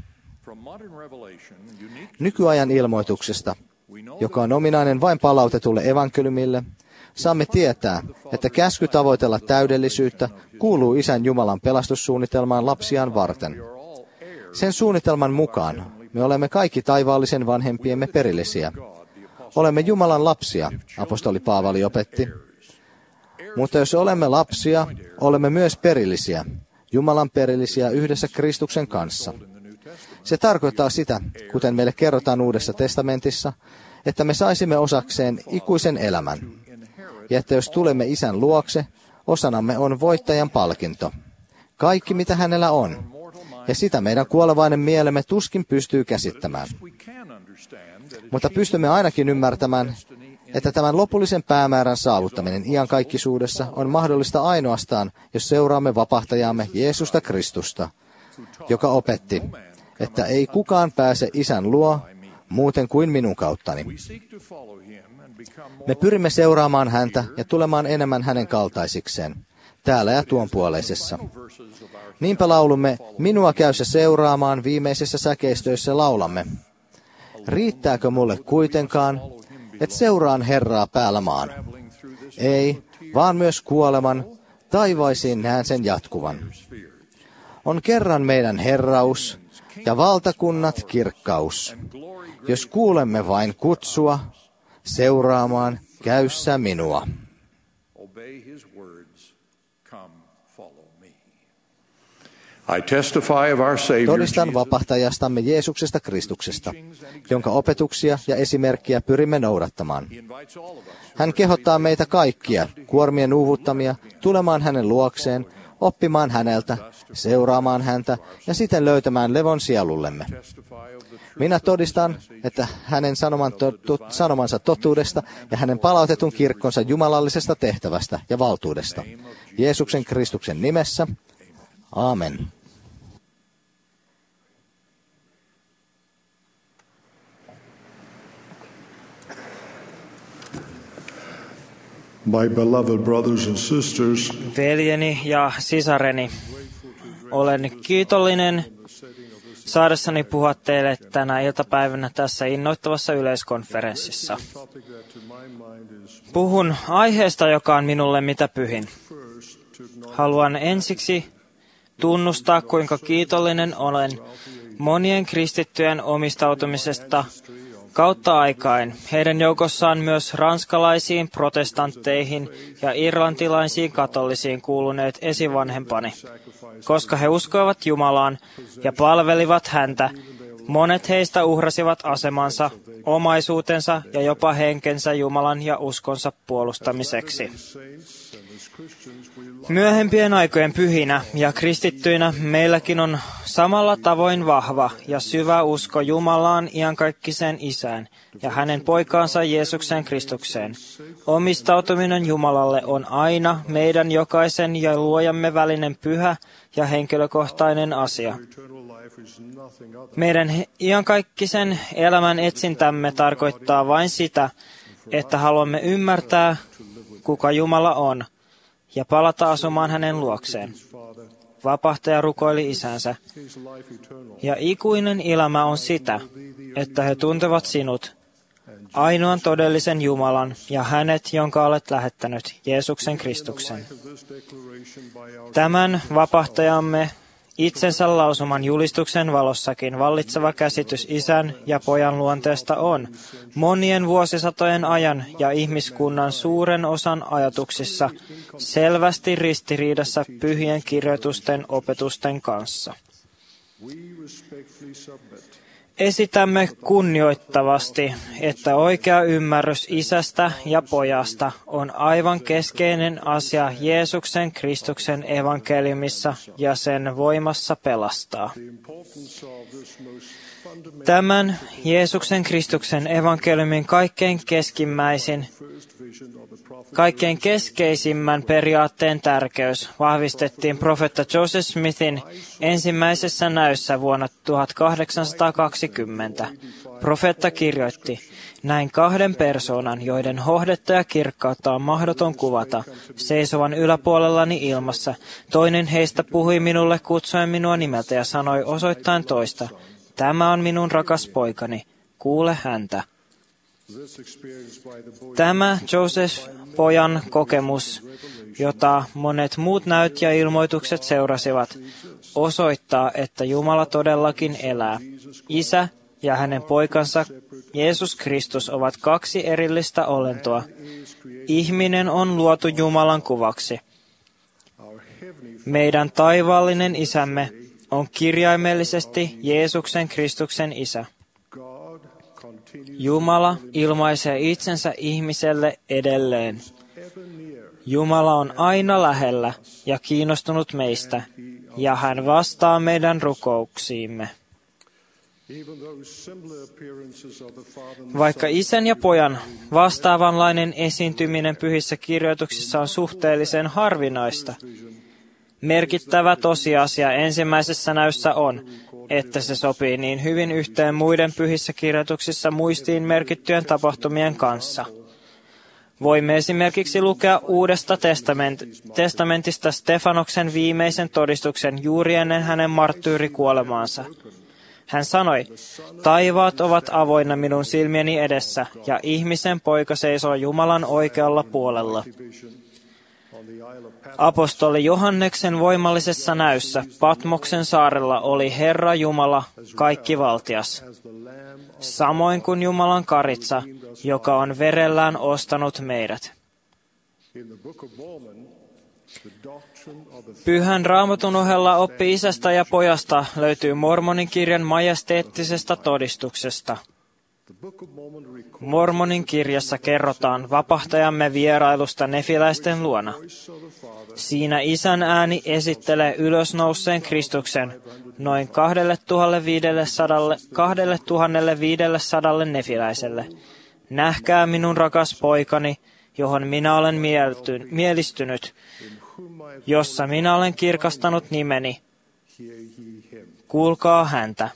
Nykyajan ilmoituksesta, joka on ominainen vain palautetulle evankeliumille, saamme tietää, että käsky tavoitella täydellisyyttä kuuluu Isän Jumalan pelastussuunnitelmaan lapsiaan varten. Sen suunnitelman mukaan me olemme kaikki taivaallisen vanhempiemme perillisiä. Olemme Jumalan lapsia, apostoli Paavali opetti. Mutta jos olemme lapsia, olemme myös perillisiä, Jumalan perillisiä yhdessä Kristuksen kanssa. Se tarkoittaa sitä, kuten meille kerrotaan Uudessa testamentissa, että me saisimme osakseen ikuisen elämän. Ja että jos tulemme Isän luokse, osanamme on voittajan palkinto. Kaikki, mitä hänellä on. Ja sitä meidän kuolevainen mielemme tuskin pystyy käsittämään. Mutta pystymme ainakin ymmärtämään, että tämän lopullisen päämäärän saavuttaminen iankaikkisuudessa on mahdollista ainoastaan, jos seuraamme vapahtajaamme Jeesusta Kristusta, joka opetti, että ei kukaan pääse Isän luo muuten kuin minun kauttani. Me pyrimme seuraamaan häntä ja tulemaan enemmän hänen kaltaisikseen, täällä ja tuonpuoleisessa. Niinpä laulumme, minua käy se seuraamaan viimeisessä säkeistöissä laulamme. Riittääkö mulle kuitenkaan, että seuraan Herraa päällä maan. Ei, vaan myös kuoleman, taivaisiin näen sen jatkuvan. On kerran meidän herraus ja valtakunnat kirkkaus. Jos kuulemme vain kutsua, seuraamaan käyssä minua. Todistan vapahtajastamme Jeesuksesta Kristuksesta, jonka opetuksia ja esimerkkiä pyrimme noudattamaan. Hän kehottaa meitä kaikkia, kuormien uuvuttamia, tulemaan hänen luokseen, oppimaan häneltä, seuraamaan häntä ja siten löytämään levon sielullemme. Minä todistan, että hänen sanomansa totuudesta ja hänen palautetun kirkkonsa jumalallisesta tehtävästä ja valtuudesta. Jeesuksen Kristuksen nimessä. Aamen. My beloved brothers and sisters, Veljeni ja sisareni, olen kiitollinen saadessani puhua teille tänä iltapäivänä tässä innoittavassa yleiskonferenssissa. Puhun aiheesta, joka on minulle mitä pyhin. Haluan ensiksi tunnustaa, kuinka kiitollinen olen monien kristittyjen omistautumisesta kautta aikain. Heidän joukossaan myös ranskalaisiin protestantteihin ja irlantilaisiin katolisiin kuuluneet esivanhempani. Koska he uskoivat Jumalaan ja palvelivat häntä, monet heistä uhrasivat asemansa, omaisuutensa ja jopa henkensä Jumalan ja uskonsa puolustamiseksi. Myöhempien aikojen pyhinä ja kristittyinä meilläkin on samalla tavoin vahva ja syvä usko Jumalaan iankaikkiseen Isään ja hänen poikaansa Jeesuksen Kristukseen. Omistautuminen Jumalalle on aina meidän jokaisen ja luojamme välinen pyhä ja henkilökohtainen asia. Meidän iankaikkisen elämän etsintämme tarkoittaa vain sitä, että haluamme ymmärtää, kuka Jumala on, ja palata asumaan hänen luokseen. Vapahtaja rukoili isänsä. Ja ikuinen elämä on sitä, että he tuntevat sinut, ainoan todellisen Jumalan, ja hänet, jonka olet lähettänyt, Jeesuksen Kristuksen. Tämän vapahtajamme itsensä lausuman julistuksen valossakin vallitseva käsitys Isän ja Pojan luonteesta on monien vuosisatojen ajan ja ihmiskunnan suuren osan ajatuksissa selvästi ristiriidassa pyhien kirjoitusten opetusten kanssa. Esitämme kunnioittavasti, että oikea ymmärrys Isästä ja Pojasta on aivan keskeinen asia Jeesuksen Kristuksen evankeliumissa ja sen voimassa pelastaa. Tämän Jeesuksen Kristuksen evankeliumin kaikkein keskeisimmän periaatteen tärkeys vahvistettiin profeetta Joseph Smithin ensimmäisessä näyssä vuonna 1820. Profeetta kirjoitti, näin kahden persoonan, joiden hohdetta ja kirkkautta on mahdoton kuvata, seisovan yläpuolellani ilmassa. Toinen heistä puhui minulle kutsuen minua nimeltä ja sanoi osoittain toista, tämä on minun rakas poikani, kuule häntä. Tämä Joseph-pojan kokemus, jota monet muut näyt ja ilmoitukset seurasivat, osoittaa, että Jumala todellakin elää. Isä ja hänen poikansa Jeesus Kristus ovat kaksi erillistä olentoa. Ihminen on luotu Jumalan kuvaksi. Meidän taivaallinen Isämme on kirjaimellisesti Jeesuksen Kristuksen Isä. Jumala ilmaisee itsensä ihmiselle edelleen. Jumala on aina lähellä ja kiinnostunut meistä, ja hän vastaa meidän rukouksiimme. Vaikka Isän ja Pojan vastaavanlainen esiintyminen pyhissä kirjoituksissa on suhteellisen harvinaista, merkittävä tosiasia ensimmäisessä näyssä on, että se sopii niin hyvin yhteen muiden pyhissä kirjoituksissa muistiin merkittyjen tapahtumien kanssa. Voimme esimerkiksi lukea Uudesta testamentista Stefanoksen viimeisen todistuksen juuri ennen hänen marttyyrikuolemaansa. Hän sanoi, taivaat ovat avoinna minun silmieni edessä, ja ihmisen poika seisoo Jumalan oikealla puolella. Apostoli Johanneksen voimallisessa näyssä Patmoksen saarella oli Herra Jumala kaikkivaltias, samoin kuin Jumalan karitsa, joka on verellään ostanut meidät. Pyhän Raamatun ohella oppi isästä ja pojasta löytyy Mormonin kirjan majesteettisesta todistuksesta. Mormonin kirjassa kerrotaan vapahtajamme vierailusta nefiläisten luona. Siinä isän ääni esittelee ylösnouseen Kristuksen noin 2500 nefiläiselle. Nähkää minun rakas poikani, johon minä olen mielistynyt, jossa minä olen kirkastanut nimeni. Kuulkaa häntä.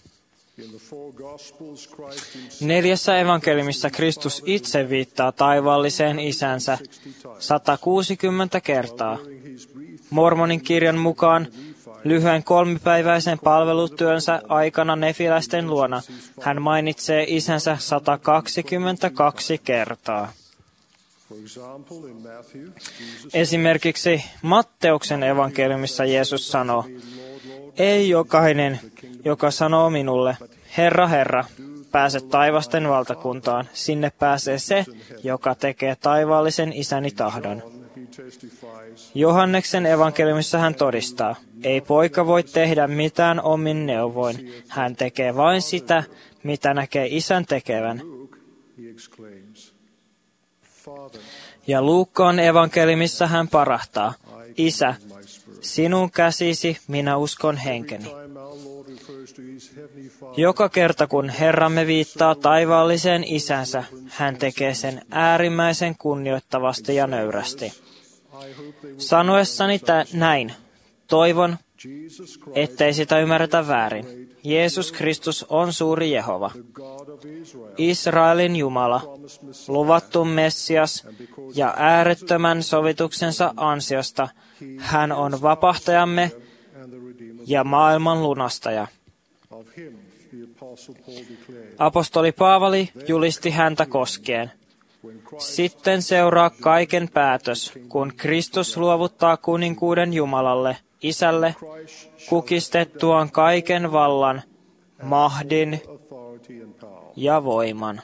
4 evankeliumissa Kristus itse viittaa taivaalliseen isänsä 160 kertaa. Mormonin kirjan mukaan lyhyen 3-päiväisen palvelutyönsä aikana nefiläisten luona hän mainitsee isänsä 122 kertaa. Esimerkiksi Matteuksen evankeliumissa Jeesus sanoo, ei jokainen, joka sanoo minulle, Herra, Herra, pääse taivasten valtakuntaan. Sinne pääsee se, joka tekee taivaallisen isäni tahdon. Johanneksen evankeliumissa hän todistaa, ei poika voi tehdä mitään omin neuvoin. Hän tekee vain sitä, mitä näkee isän tekevän. Ja Luukkaan evankeliumissa hän parahtaa, Isä, sinun käsisi minä uskon henkeni. Joka kerta kun Herramme viittaa taivaalliseen isänsä, hän tekee sen äärimmäisen kunnioittavasti ja nöyrästi. Sanoessani näin, toivon, ettei sitä ymmärretä väärin. Jeesus Kristus on suuri Jehova, Israelin Jumala, luvattu Messias ja äärettömän sovituksensa ansiosta. Hän on vapahtajamme ja maailman lunastaja. Apostoli Paavali julisti häntä koskien. Sitten seuraa kaiken päätös, kun Kristus luovuttaa kuninkuuden Jumalalle, Isälle, kukistettuaan kaiken vallan, mahdin ja voiman.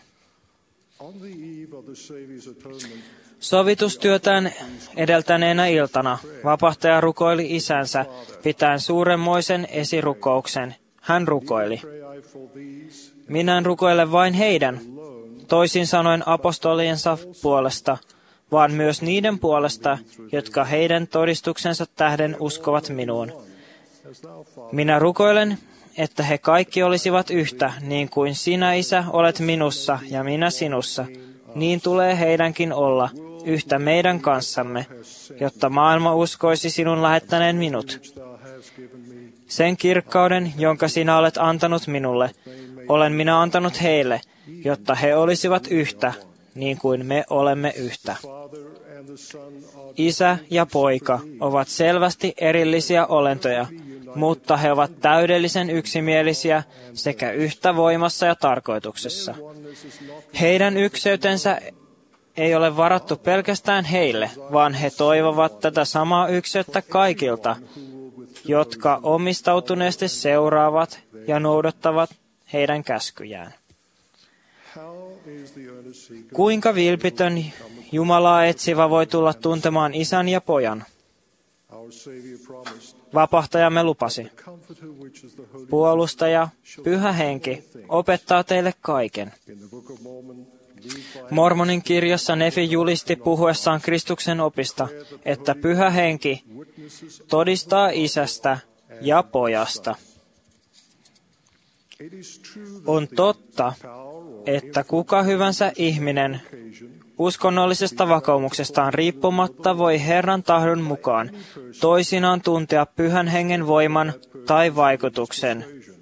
Sovitustyötään edeltäneenä iltana vapahtaja rukoili isänsä pitäen suuremmoisen esirukouksen. Hän rukoili, minä en rukoile vain heidän, toisin sanoen apostoliensa puolesta, vaan myös niiden puolesta, jotka heidän todistuksensa tähden uskovat minuun. Minä rukoilen, että he kaikki olisivat yhtä, niin kuin sinä, Isä, olet minussa ja minä sinussa. Niin tulee heidänkin olla yhtä meidän kanssamme, jotta maailma uskoisi sinun lähettäneen minut. Sen kirkkauden, jonka sinä olet antanut minulle, olen minä antanut heille, jotta he olisivat yhtä, niin kuin me olemme yhtä. Isä ja poika ovat selvästi erillisiä olentoja, mutta he ovat täydellisen yksimielisiä sekä yhtä voimassa ja tarkoituksessa. Heidän ykseytensä ei ole varattu pelkästään heille, vaan he toivovat tätä samaa ykseyttä kaikilta, jotka omistautuneesti seuraavat ja noudattavat heidän käskyjään. Kuinka vilpitön Jumalaa etsivä voi tulla tuntemaan isän ja pojan? Vapahtajamme lupasi. Puolustaja, Pyhä Henki, opettaa teille kaiken. Mormonin kirjassa Nefi julisti puhuessaan Kristuksen opista, että Pyhä Henki todistaa isästä ja pojasta. On totta, että kuka hyvänsä ihminen uskonnollisesta vakaumuksestaan riippumatta voi Herran tahdon mukaan toisinaan tuntea Pyhän Hengen voiman tai vaikutuksen.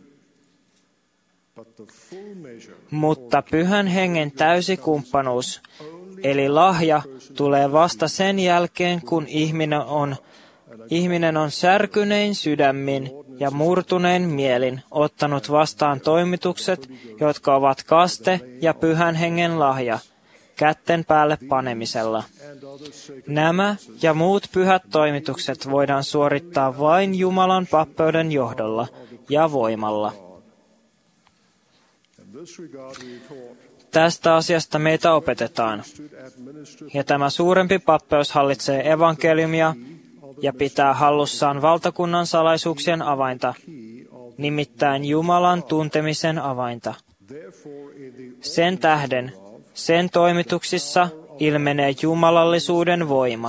Mutta Pyhän Hengen täysi kumppanuus, eli lahja, tulee vasta sen jälkeen, kun ihminen on särkynein sydämin ja murtunein mielin ottanut vastaan toimitukset, jotka ovat kaste ja Pyhän Hengen lahja, kätten päälle panemisella. Nämä ja muut pyhät toimitukset voidaan suorittaa vain Jumalan pappeuden johdolla ja voimalla. Tästä asiasta meitä opetetaan, ja tämä suurempi pappeus hallitsee evankeliumia ja pitää hallussaan valtakunnan salaisuuksien avainta, nimittäin Jumalan tuntemisen avainta. Sen tähden, sen toimituksissa ilmenee jumalallisuuden voima.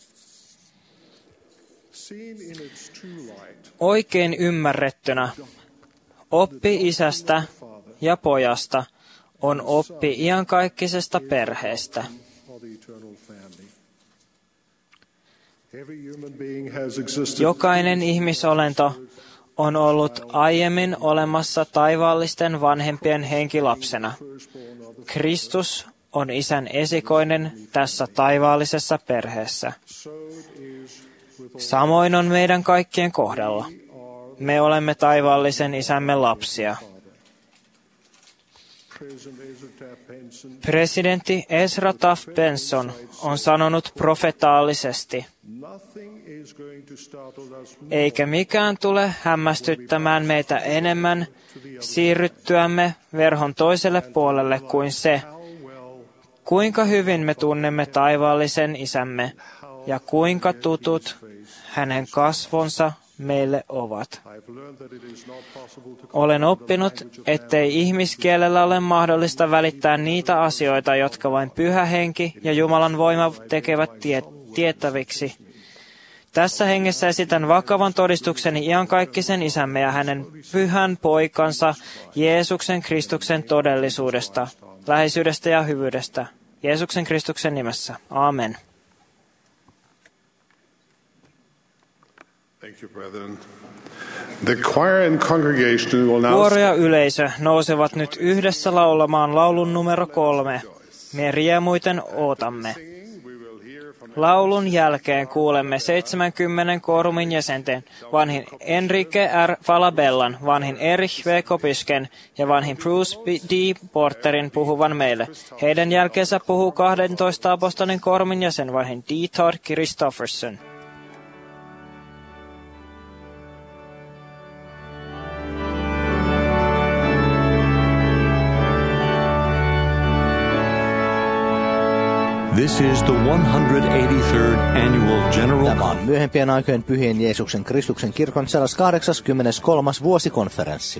Oikein ymmärrettynä, oppi isästä ja pojasta on oppi iankaikkisesta perheestä. Jokainen ihmisolento on ollut aiemmin olemassa taivaallisten vanhempien henkilapsena. Kristus on isän esikoinen tässä taivaallisessa perheessä. Samoin on meidän kaikkien kohdalla. Me olemme taivaallisen isämme lapsia. Presidentti Ezra Taft Benson on sanonut profetaalisesti, eikä mikään tule hämmästyttämään meitä enemmän siirryttyämme verhon toiselle puolelle kuin se, kuinka hyvin me tunnemme taivaallisen isämme ja kuinka tutut hänen kasvonsa meille ovat. Olen oppinut, ettei ihmiskielellä ole mahdollista välittää niitä asioita, jotka vain Pyhä Henki ja Jumalan voima tekevät tiettäviksi. Tässä hengessä esitän vakavan todistukseni iankaikkisen isämme ja hänen pyhän poikansa Jeesuksen Kristuksen todellisuudesta, läheisyydestä ja hyvyydestä. Jeesuksen Kristuksen nimessä. Amen. Kuoro ja yleisö nousevat nyt yhdessä laulamaan laulun numero 3. Me riemuiten ootamme. Laulun jälkeen kuulemme 70 koorumin jäsenten, vanhin Enrique R. Falabellan, vanhin Erich V. Kopisken ja vanhin Bruce D. Porterin puhuvan meille. Heidän jälkeensä puhuu 12 apostolin koorumin jäsen, vanhin D. Todd Christofferson. This is the 183rd Annual General Tämä on myöhempien aikojen Pyhien Jeesuksen Kristuksen kirkon 183. vuosikonferenssi.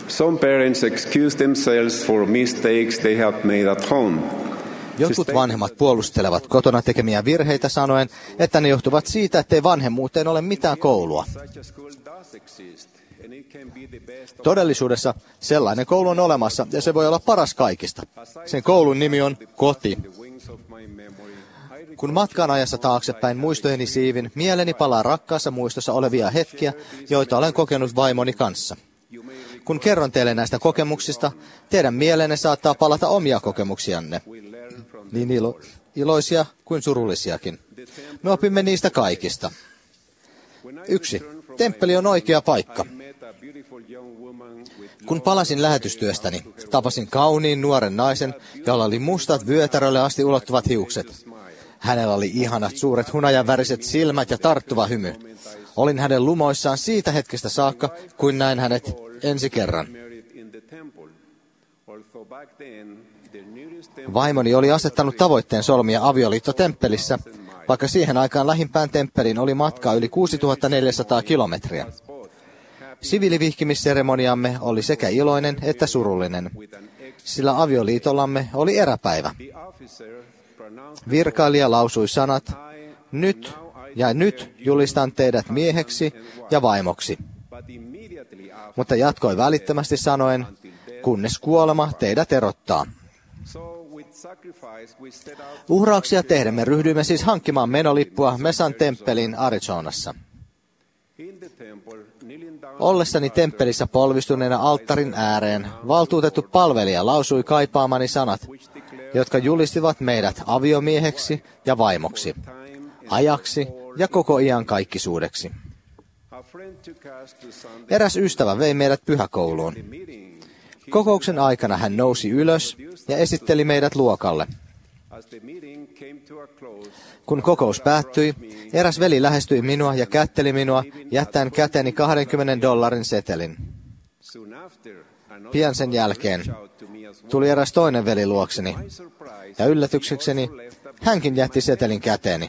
Some parents excuse themselves for mistakes they have made at home. Jotkut vanhemmat puolustelevat kotona tekemiä virheitä sanoen, että ne johtuvat siitä, ettei vanhemmuuteen ole mitään koulua. Todellisuudessa sellainen koulu on olemassa ja se voi olla paras kaikista. Sen koulun nimi on koti. Kun matkaan ajassa taaksepäin muistojeni siivin, mieleni palaa rakkaassa muistossa olevia hetkiä, joita olen kokenut vaimoni kanssa. Kun kerron teille näistä kokemuksista, teidän mielenne saattaa palata omia kokemuksianne. Niin iloisia kuin surullisiakin. Me opimme niistä kaikista. 1. Temppeli on oikea paikka. Kun palasin lähetystyöstäni, tapasin kauniin nuoren naisen, jolla oli mustat vyötärölle asti ulottuvat hiukset. Hänellä oli ihanat suuret hunajan väriset silmät ja tarttuva hymy. Olin hänen lumoissaan siitä hetkestä saakka, kun näin hänet ensi kerran. Vaimoni oli asettanut tavoitteen solmia avioliitto temppelissä, vaikka siihen aikaan lähimpään temppeliin oli matkaa yli 6400 kilometriä. Siviilivihkimisseremoniamme oli sekä iloinen että surullinen, sillä avioliitollamme oli eräpäivä. Virkailija lausui sanat, nyt julistan teidät mieheksi ja vaimoksi. Mutta jatkoi välittömästi sanoen, kunnes kuolema teidät erottaa. Uhrauksia tehden me ryhdyimme siis hankkimaan menolippua Mesan temppeliin Arizonassa. Ollessani temppelissä polvistuneena alttarin ääreen, valtuutettu palvelija lausui kaipaamani sanat, jotka julistivat meidät aviomieheksi ja vaimoksi, ajaksi ja koko iän kaikkisuudeksi. Eräs ystävä vei meidät pyhäkouluun. Kokouksen aikana hän nousi ylös ja esitteli meidät luokalle. Kun kokous päättyi, eräs veli lähestyi minua ja kätteli minua, jättäen käteeni $20 setelin. Pian sen jälkeen tuli eräs toinen veli luokseni, ja yllätyksekseni hänkin jätti setelin käteeni.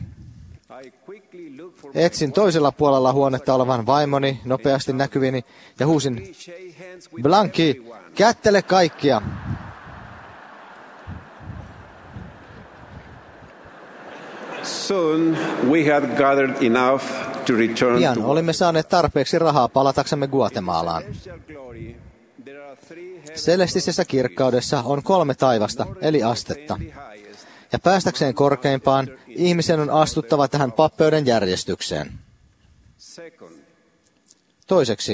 Etsin toisella puolella huonetta olevan vaimoni nopeasti näkyvini ja huusin, Blanki, kättele kaikkia! Soon we had gathered enough to return Pian to olimme saaneet tarpeeksi rahaa palataksemme Guatemalaan. Celestisessä kirkkaudessa on 3 taivasta, eli astetta. Ja päästäkseen korkeimpaan, ihmisen on astuttava tähän pappeuden järjestykseen. Toiseksi,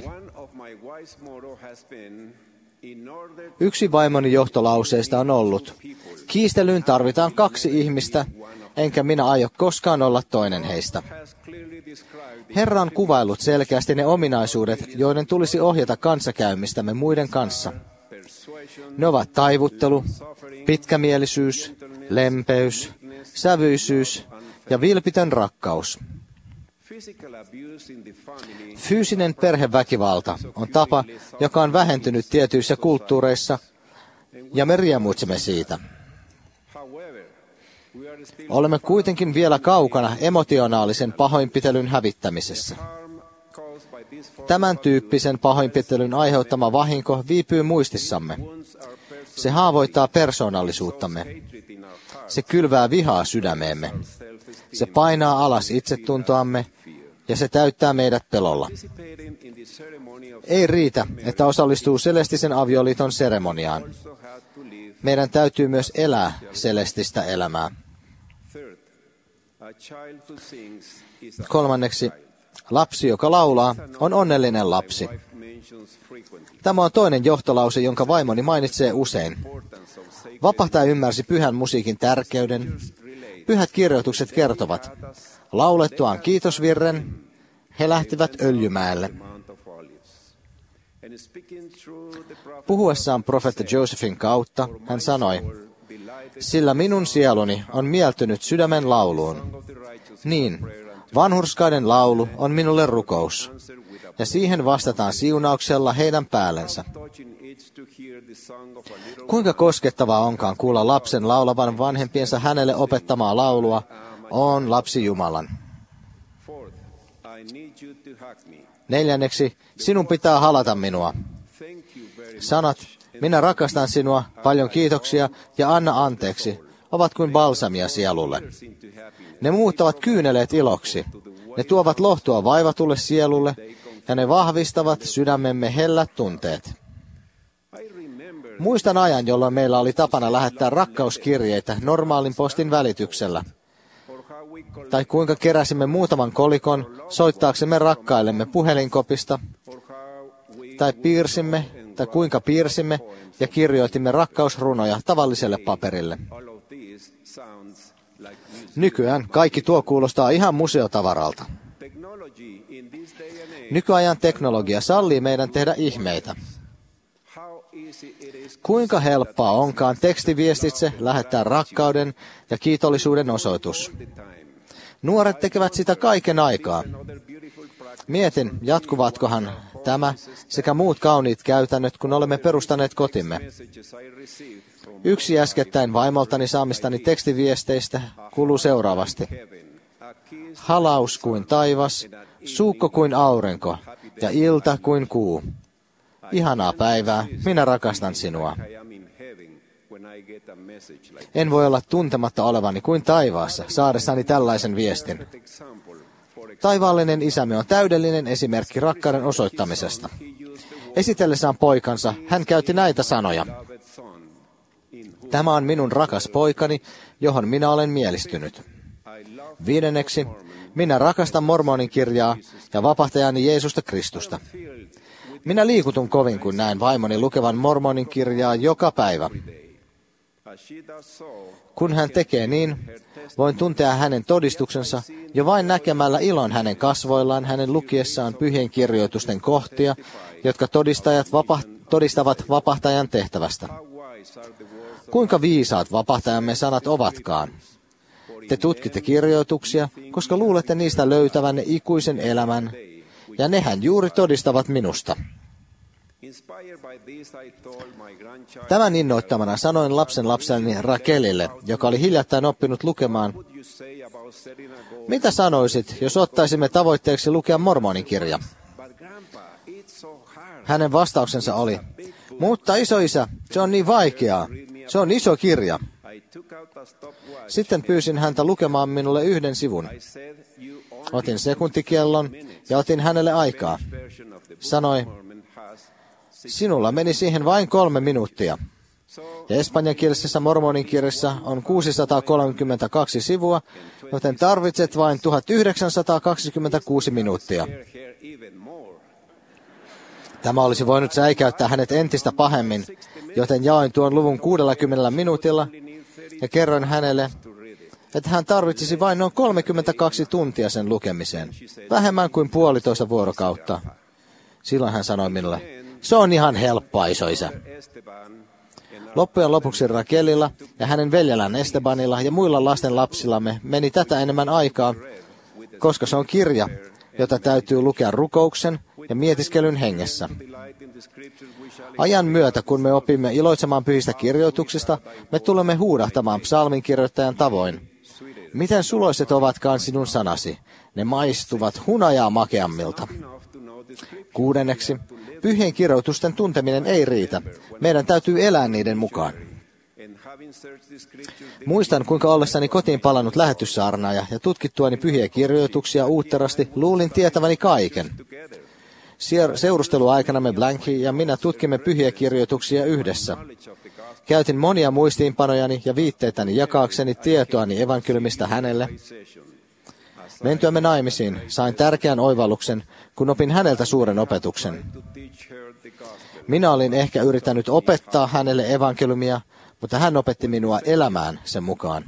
yksi vaimoni johtolauseista on ollut, kiistelyyn tarvitaan 2 ihmistä, enkä minä aio koskaan olla toinen heistä. Herra on kuvaillut selkeästi ne ominaisuudet, joiden tulisi ohjata kanssakäymistämme muiden kanssa. Ne ovat taivuttelu, pitkämielisyys, lempeys, sävyisyys ja vilpitön rakkaus. Fyysinen perheväkivalta on tapa, joka on vähentynyt tietyissä kulttuureissa, ja me riemuitsemme siitä. Olemme kuitenkin vielä kaukana emotionaalisen pahoinpitelyn hävittämisessä. Tämän tyyppisen pahoinpitelyn aiheuttama vahinko viipyy muistissamme. Se haavoittaa persoonallisuuttamme. Se kylvää vihaa sydämeemme. Se painaa alas itsetuntoamme ja se täyttää meidät pelolla. Ei riitä, että osallistuu celestisen avioliiton seremoniaan. Meidän täytyy myös elää celestistä elämää. Kolmanneksi, lapsi, joka laulaa, on onnellinen lapsi. Tämä on toinen johtolause, jonka vaimoni mainitsee usein. Vapahtaja ymmärsi pyhän musiikin tärkeyden. Pyhät kirjoitukset kertovat, laulettuaan kiitosvirren, he lähtivät Öljymäelle. Puhuessaan profeetta Josephin kautta hän sanoi, sillä minun sieluni on mieltynyt sydämen lauluun. Niin, vanhurskaiden laulu on minulle rukous, ja siihen vastataan siunauksella heidän päällensä. Kuinka koskettavaa onkaan kuulla lapsen laulavan vanhempiensa hänelle opettamaa laulua, on lapsi Jumalan. Neljänneksi, sinun pitää halata minua. Sanat, minä rakastan sinua, paljon kiitoksia ja anna anteeksi, ovat kuin balsamia sielulle. Ne muuttavat kyyneleet iloksi. Ne tuovat lohtua vaivatulle sielulle ja ne vahvistavat sydämemme hellät tunteet. Muistan ajan, jolloin meillä oli tapana lähettää rakkauskirjeitä normaalin postin välityksellä. Tai kuinka keräsimme muutaman kolikon soittaaksemme rakkaillemme puhelinkopista. Tai kuinka piirsimme ja kirjoitimme rakkausrunoja tavalliselle paperille. Nykyään kaikki tuo kuulostaa ihan museotavaralta. Nykyajan teknologia sallii meidän tehdä ihmeitä. Kuinka helppoa onkaan tekstiviestitse lähettää rakkauden ja kiitollisuuden osoitus. Nuoret tekevät sitä kaiken aikaa. Mietin, jatkuvatkohan tämä sekä muut kauniit käytännöt, kun olemme perustaneet kotimme. Yksi äskettäin vaimoltani saamistani tekstiviesteistä kuuluu seuraavasti. Halaus kuin taivas, suukko kuin aurinko ja ilta kuin kuu. Ihanaa päivää, minä rakastan sinua. En voi olla tuntematta olevani kuin taivaassa, saadessani tällaisen viestin. Taivaallinen isämme on täydellinen esimerkki rakkauden osoittamisesta. Esitellessään poikansa, hän käytti näitä sanoja. Tämä on minun rakas poikani, johon minä olen mielistynyt. 5. Minä rakastan mormonin kirjaa ja vapahtajani Jeesusta Kristusta. Minä liikutun kovin, kun näen vaimoni lukevan mormonin kirjaa joka päivä. Kun hän tekee niin, voin tuntea hänen todistuksensa jo vain näkemällä ilon hänen kasvoillaan hänen lukiessaan pyhien kirjoitusten kohtia, jotka todistavat vapahtajan tehtävästä. Kuinka viisaat vapahtajamme sanat ovatkaan? Te tutkitte kirjoituksia, koska luulette niistä löytävänne ikuisen elämän, ja nehän juuri todistavat minusta. Tämän innoittamana sanoin lapseni Rakelille, joka oli hiljattain oppinut lukemaan, mitä sanoisit, jos ottaisimme tavoitteeksi lukea mormonin kirja? Hänen vastauksensa oli, mutta isoisä, se on niin vaikeaa. Se on iso kirja. Sitten pyysin häntä lukemaan minulle 1 sivun. Otin sekuntikellon ja otin hänelle aikaa. Sanoi, sinulla meni siihen vain 3 minuuttia. Ja espanjankielisessä mormonin kirjassa on 632 sivua, joten tarvitset vain 1926 minuuttia. Tämä olisi voinut säikäyttää hänet entistä pahemmin, joten jaoin tuon luvun 60 minuutilla ja kerroin hänelle, että hän tarvitsisi vain noin 32 tuntia sen lukemiseen, vähemmän kuin 1,5 vuorokautta. Silloin hän sanoi minulle, se on ihan helppoa, isoisä. Loppujen lopuksi Rakelilla ja hänen veljellään Estebanilla ja muilla lasten lapsillamme meni tätä enemmän aikaa, koska se on kirja, jota täytyy lukea rukouksen ja mietiskelyn hengessä. Ajan myötä, kun me opimme iloitsemaan pyhistä kirjoituksista, me tulemme huudahtamaan psalminkirjoittajan tavoin. Miten suloiset ovatkaan sinun sanasi? Ne maistuvat hunajaa makeammilta. 6. Pyhien kirjoitusten tunteminen ei riitä. Meidän täytyy elää niiden mukaan. Muistan, kuinka ollessani kotiin palannut lähetyssaarnaaja ja tutkittuani pyhiä kirjoituksia uutterasti luulin tietäväni kaiken. Seurusteluaikanamme Blanky ja minä tutkimme pyhiä kirjoituksia yhdessä. Käytin monia muistiinpanojani ja viitteitäni jakaakseni tietoani evankeliumista hänelle. Mentyämme naimisiin sain tärkeän oivalluksen, kun opin häneltä suuren opetuksen. Minä olin ehkä yrittänyt opettaa hänelle evankeliumia, mutta hän opetti minua elämään sen mukaan.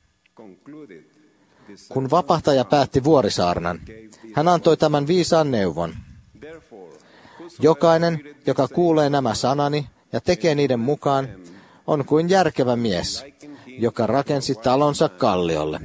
Kun vapahtaja päätti vuorisaarnan, hän antoi tämän viisaan neuvon. Jokainen, joka kuulee nämä sanani ja tekee niiden mukaan, on kuin järkevä mies, joka rakensi talonsa kalliolle.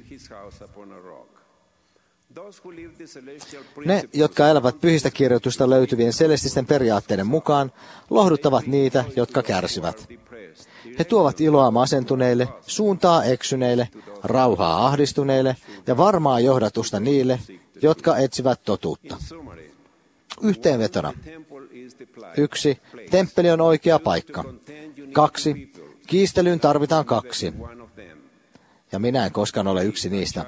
Ne, jotka elävät pyhistä kirjoitusta löytyvien selestisten periaatteiden mukaan, lohduttavat niitä, jotka kärsivät. He tuovat iloa masentuneille, suuntaa eksyneille, rauhaa ahdistuneille ja varmaa johdatusta niille, jotka etsivät totuutta. Yhteenvetona. 1. Temppeli on oikea paikka. 2. Kiistelyyn tarvitaan 2. Ja minä en koskaan ole yksi niistä.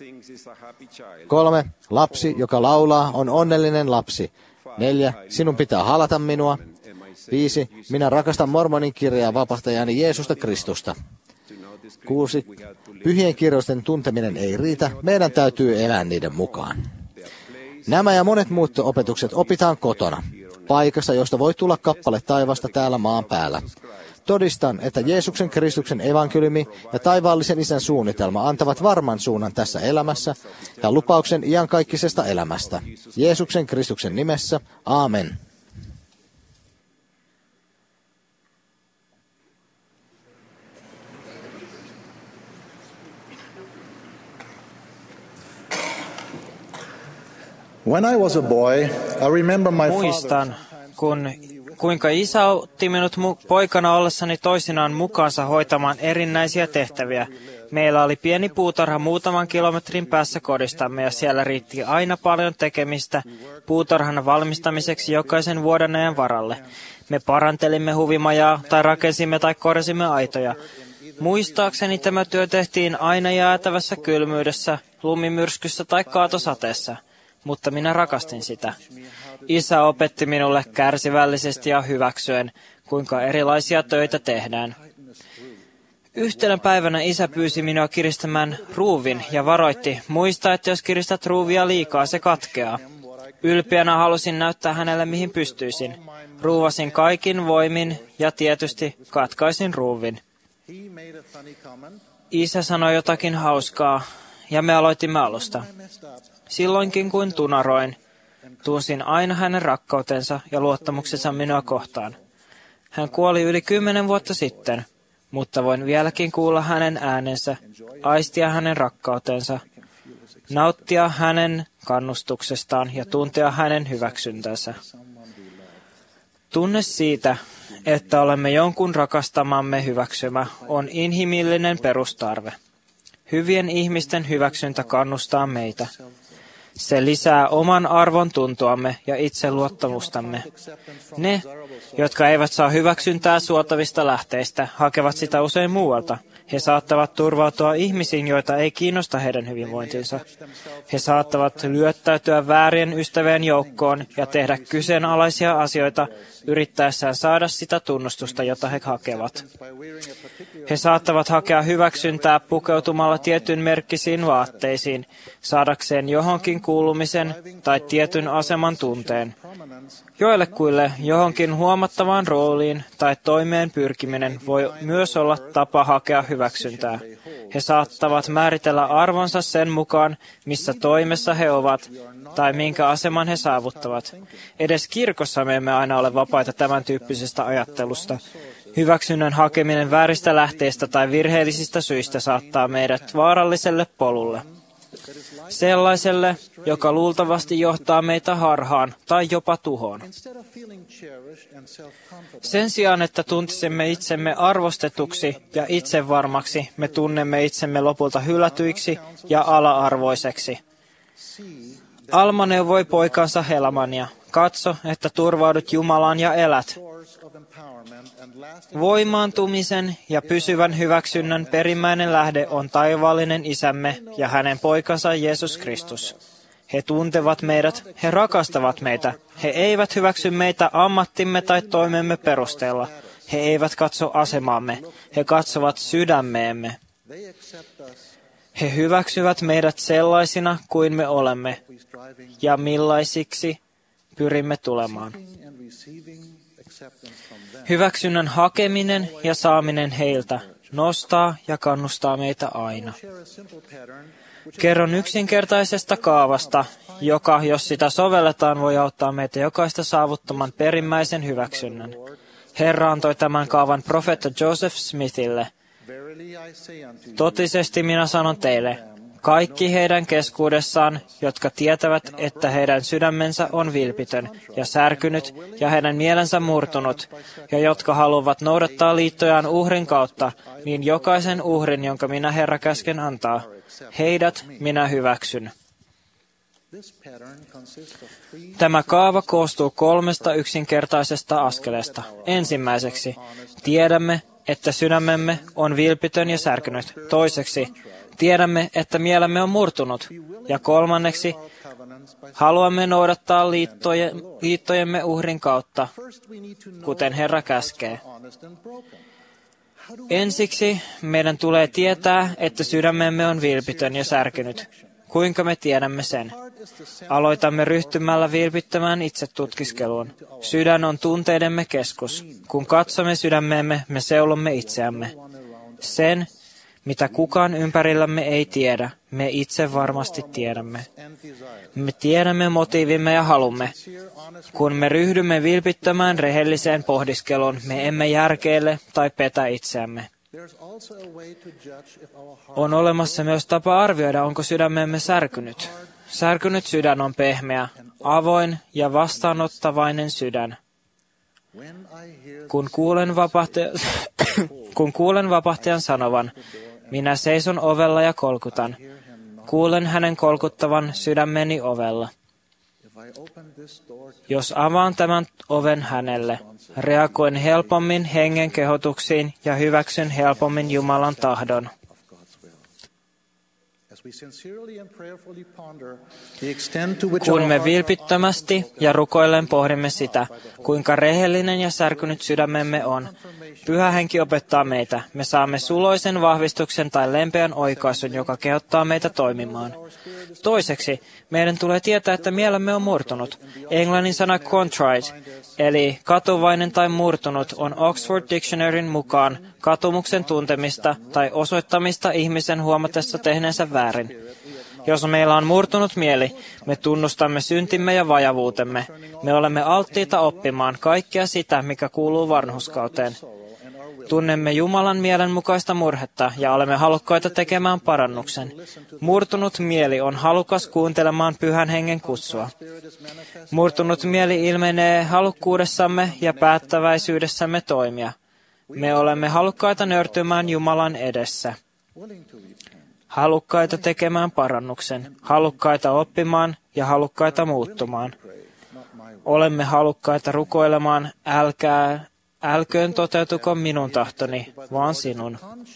3. Lapsi, joka laulaa, on onnellinen lapsi. 4. Sinun pitää halata minua. 5. Minä rakastan mormonin kirjaa vapahtajani Jeesusta Kristusta. 6. Pyhien kirjoisten tunteminen ei riitä, meidän täytyy elää niiden mukaan. Nämä ja monet muut opetukset opitaan kotona, paikassa, josta voi tulla kappale taivasta täällä maan päällä. Todistan, että Jeesuksen Kristuksen evankeliumi ja taivaallisen Isän suunnitelma antavat varman suunnan tässä elämässä ja lupauksen iankaikkisesta elämästä. Jeesuksen Kristuksen nimessä, aamen. When I was a boy, I remember my Muistan, kuinka isä otti minut poikana ollessani toisinaan mukaansa hoitamaan erinäisiä tehtäviä. Meillä oli pieni puutarha muutaman kilometrin päässä kodistamme ja siellä riitti aina paljon tekemistä puutarhan valmistamiseksi jokaisen vuoden ajan varalle. Me parantelimme huvimajaa tai rakensimme tai korjasimme aitoja. Muistaakseni tämä työ tehtiin aina jäätävässä kylmyydessä, lumimyrskyssä tai kaatosateessa. Mutta minä rakastin sitä. Isä opetti minulle kärsivällisesti ja hyväksyen, kuinka erilaisia töitä tehdään. Yhtenä päivänä isä pyysi minua kiristämään ruuvin ja varoitti, muista, että jos kiristät ruuvia liikaa, se katkeaa. Ylpeänä halusin näyttää hänelle, mihin pystyisin. Ruuvasin kaikin voimin ja tietysti katkaisin ruuvin. Isä sanoi jotakin hauskaa ja me aloitimme alusta. Silloinkin kun tunaroin, tunsin aina hänen rakkautensa ja luottamuksensa minua kohtaan. Hän kuoli yli 10 vuotta sitten, mutta voin vieläkin kuulla hänen äänensä, aistia hänen rakkautensa, nauttia hänen kannustuksestaan ja tuntea hänen hyväksyntänsä. Tunne siitä, että olemme jonkun rakastamamme hyväksymä, on inhimillinen perustarve. Hyvien ihmisten hyväksyntä kannustaa meitä. Se lisää oman arvon tuntoamme ja itseluottamustamme. Ne, jotka eivät saa hyväksyntää suotavista lähteistä, hakevat sitä usein muualta. He saattavat turvautua ihmisiin, joita ei kiinnosta heidän hyvinvointinsa. He saattavat lyöttäytyä väärien ystävien joukkoon ja tehdä kyseenalaisia asioita yrittäessään saada sitä tunnustusta, jota he hakevat. He saattavat hakea hyväksyntää pukeutumalla tietyn merkkisiin vaatteisiin, saadakseen johonkin kuulumisen tai tietyn aseman tunteen. Joillekuille johonkin huomattavaan rooliin tai toimeen pyrkiminen voi myös olla tapa hakea hyväksyntää. He saattavat määritellä arvonsa sen mukaan, missä toimessa he ovat tai minkä aseman he saavuttavat. Edes kirkossa me emme aina ole vapaita tämän tyyppisestä ajattelusta. Hyväksynnän hakeminen vääristä lähteistä tai virheellisistä syistä saattaa meidät vaaralliselle polulle. Sellaiselle, joka luultavasti johtaa meitä harhaan tai jopa tuhoon. Sen sijaan, että tuntisimme itsemme arvostetuksi ja itsevarmaksi, me tunnemme itsemme lopulta hylätyiksi ja ala-arvoiseksi. Alma neuvoi poikansa Helmania, katso, että turvaudut Jumalaan ja elät. Voimaantumisen ja pysyvän hyväksynnän perimmäinen lähde on taivaallinen Isämme ja hänen poikansa Jeesus Kristus. He tuntevat meidät, he rakastavat meitä. He eivät hyväksy meitä ammattimme tai toimemme perusteella. He eivät katso asemaamme, he katsovat sydämeemme. He hyväksyvät meidät sellaisina kuin me olemme ja millaisiksi pyrimme tulemaan. Hyväksynnän hakeminen ja saaminen heiltä nostaa ja kannustaa meitä aina. Kerron yksinkertaisesta kaavasta, joka, jos sitä sovelletaan, voi auttaa meitä jokaista saavuttamaan perimmäisen hyväksynnän. Herra antoi tämän kaavan profeetta Joseph Smithille. Totisesti minä sanon teille, kaikki heidän keskuudessaan, jotka tietävät, että heidän sydämensä on vilpitön ja särkynyt ja heidän mielensä murtunut, ja jotka haluavat noudattaa liittojaan uhrin kautta, niin jokaisen uhrin, jonka minä Herra käsken antaa, heidät minä hyväksyn. Tämä kaava koostuu 3 yksinkertaisesta askeleesta. Ensimmäiseksi, tiedämme, että sydämemme on vilpitön ja särkynyt. Toiseksi, tiedämme, että mielemme on murtunut. Ja kolmanneksi, haluamme noudattaa liittojemme uhrin kautta, kuten Herra käskee. Ensiksi meidän tulee tietää, että sydämemme on vilpitön ja särkynyt. Kuinka me tiedämme sen? Aloitamme ryhtymällä vilpittömään itsetutkiskeluun. Sydän on tunteidemme keskus. Kun katsomme sydämeemme, me seulomme itseämme. Sen, mitä kukaan ympärillämme ei tiedä, me itse varmasti tiedämme. Me tiedämme motiivimme ja halumme. Kun me ryhdymme vilpittömään rehelliseen pohdiskeluun, me emme järkeile tai petä itseämme. On olemassa myös tapa arvioida, onko sydämemme särkynyt. Särkynyt sydän on pehmeä, avoin ja vastaanottavainen sydän. Kun kuulen vapahtajan sanovan, minä seison ovella ja kolkutan. Kuulen hänen kolkuttavan sydämeni ovella. Jos avaan tämän oven hänelle, reagoin helpommin hengen kehotuksiin ja hyväksyn helpommin Jumalan tahdon. Kun me vilpittömästi ja rukoillen pohdimme sitä, kuinka rehellinen ja särkynyt sydämemme on, Pyhä Henki opettaa meitä. Me saamme suloisen vahvistuksen tai lempeän oikaisun, joka kehottaa meitä toimimaan. Toiseksi, meidän tulee tietää, että mielemme on murtunut. Englannin sana contrite, eli katuvainen tai murtunut, on Oxford Dictionaryn mukaan katumuksen tuntemista tai osoittamista ihmisen huomatessa tehneensä väärin. Jos meillä on murtunut mieli, me tunnustamme syntimme ja vajavuutemme. Me olemme alttiita oppimaan kaikkea sitä, mikä kuuluu vanhurskauteen. Tunnemme Jumalan mielen mukaista murhetta ja olemme halukkaita tekemään parannuksen. Murtunut mieli on halukas kuuntelemaan Pyhän Hengen kutsua. Murtunut mieli ilmenee halukkuudessamme ja päättäväisyydessämme toimia. Me olemme halukkaita nöyrtymään Jumalan edessä. Halukkaita tekemään parannuksen, halukkaita oppimaan ja halukkaita muuttumaan. Olemme halukkaita rukoilemaan, älköön toteutuko minun tahtoni, vaan sinun.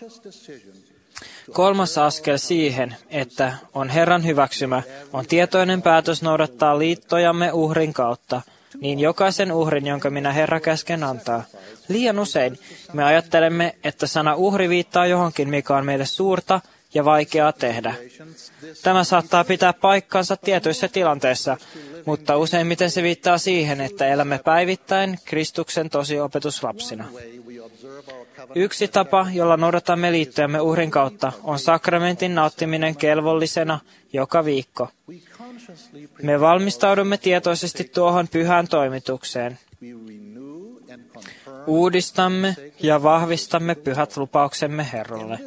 3. askel siihen, että on Herran hyväksymä, on tietoinen päätös noudattaa liittojamme uhrin kautta, niin jokaisen uhrin, jonka minä Herra käsken antaa. Liian usein me ajattelemme, että sana uhri viittaa johonkin, mikä on meille suurta ja vaikeaa tehdä. Tämä saattaa pitää paikkansa tietyissä tilanteissa, mutta useimmiten se viittaa siihen, että elämme päivittäin Kristuksen tosiopetuslapsina. Yksi tapa, jolla noudatamme liittojamme uhrin kautta, on sakramentin nauttiminen kelvollisena joka viikko. Me valmistaudumme tietoisesti tuohon pyhään toimitukseen. Uudistamme ja vahvistamme pyhät lupauksemme Herralle.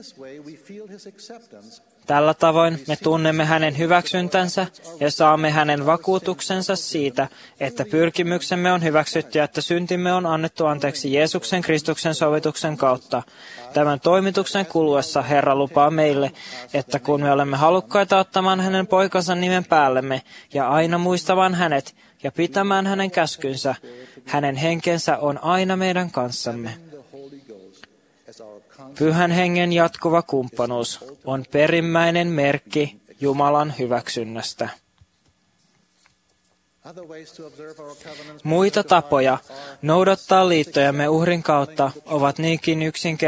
Tällä tavoin me tunnemme hänen hyväksyntänsä ja saamme hänen vakuutuksensa siitä, että pyrkimyksemme on hyväksytty ja että syntimme on annettu anteeksi Jeesuksen Kristuksen sovituksen kautta. Tämän toimituksen kuluessa Herra lupaa meille, että kun me olemme halukkaita ottamaan hänen poikansa nimen päällemme ja aina muistamaan hänet ja pitämään hänen käskynsä, hänen henkensä on aina meidän kanssamme. Pyhän Hengen jatkuva kumppanuus on perimmäinen merkki Jumalan hyväksynnästä. Muita tapoja noudattaa liittojamme uhrin kautta ovat niinkin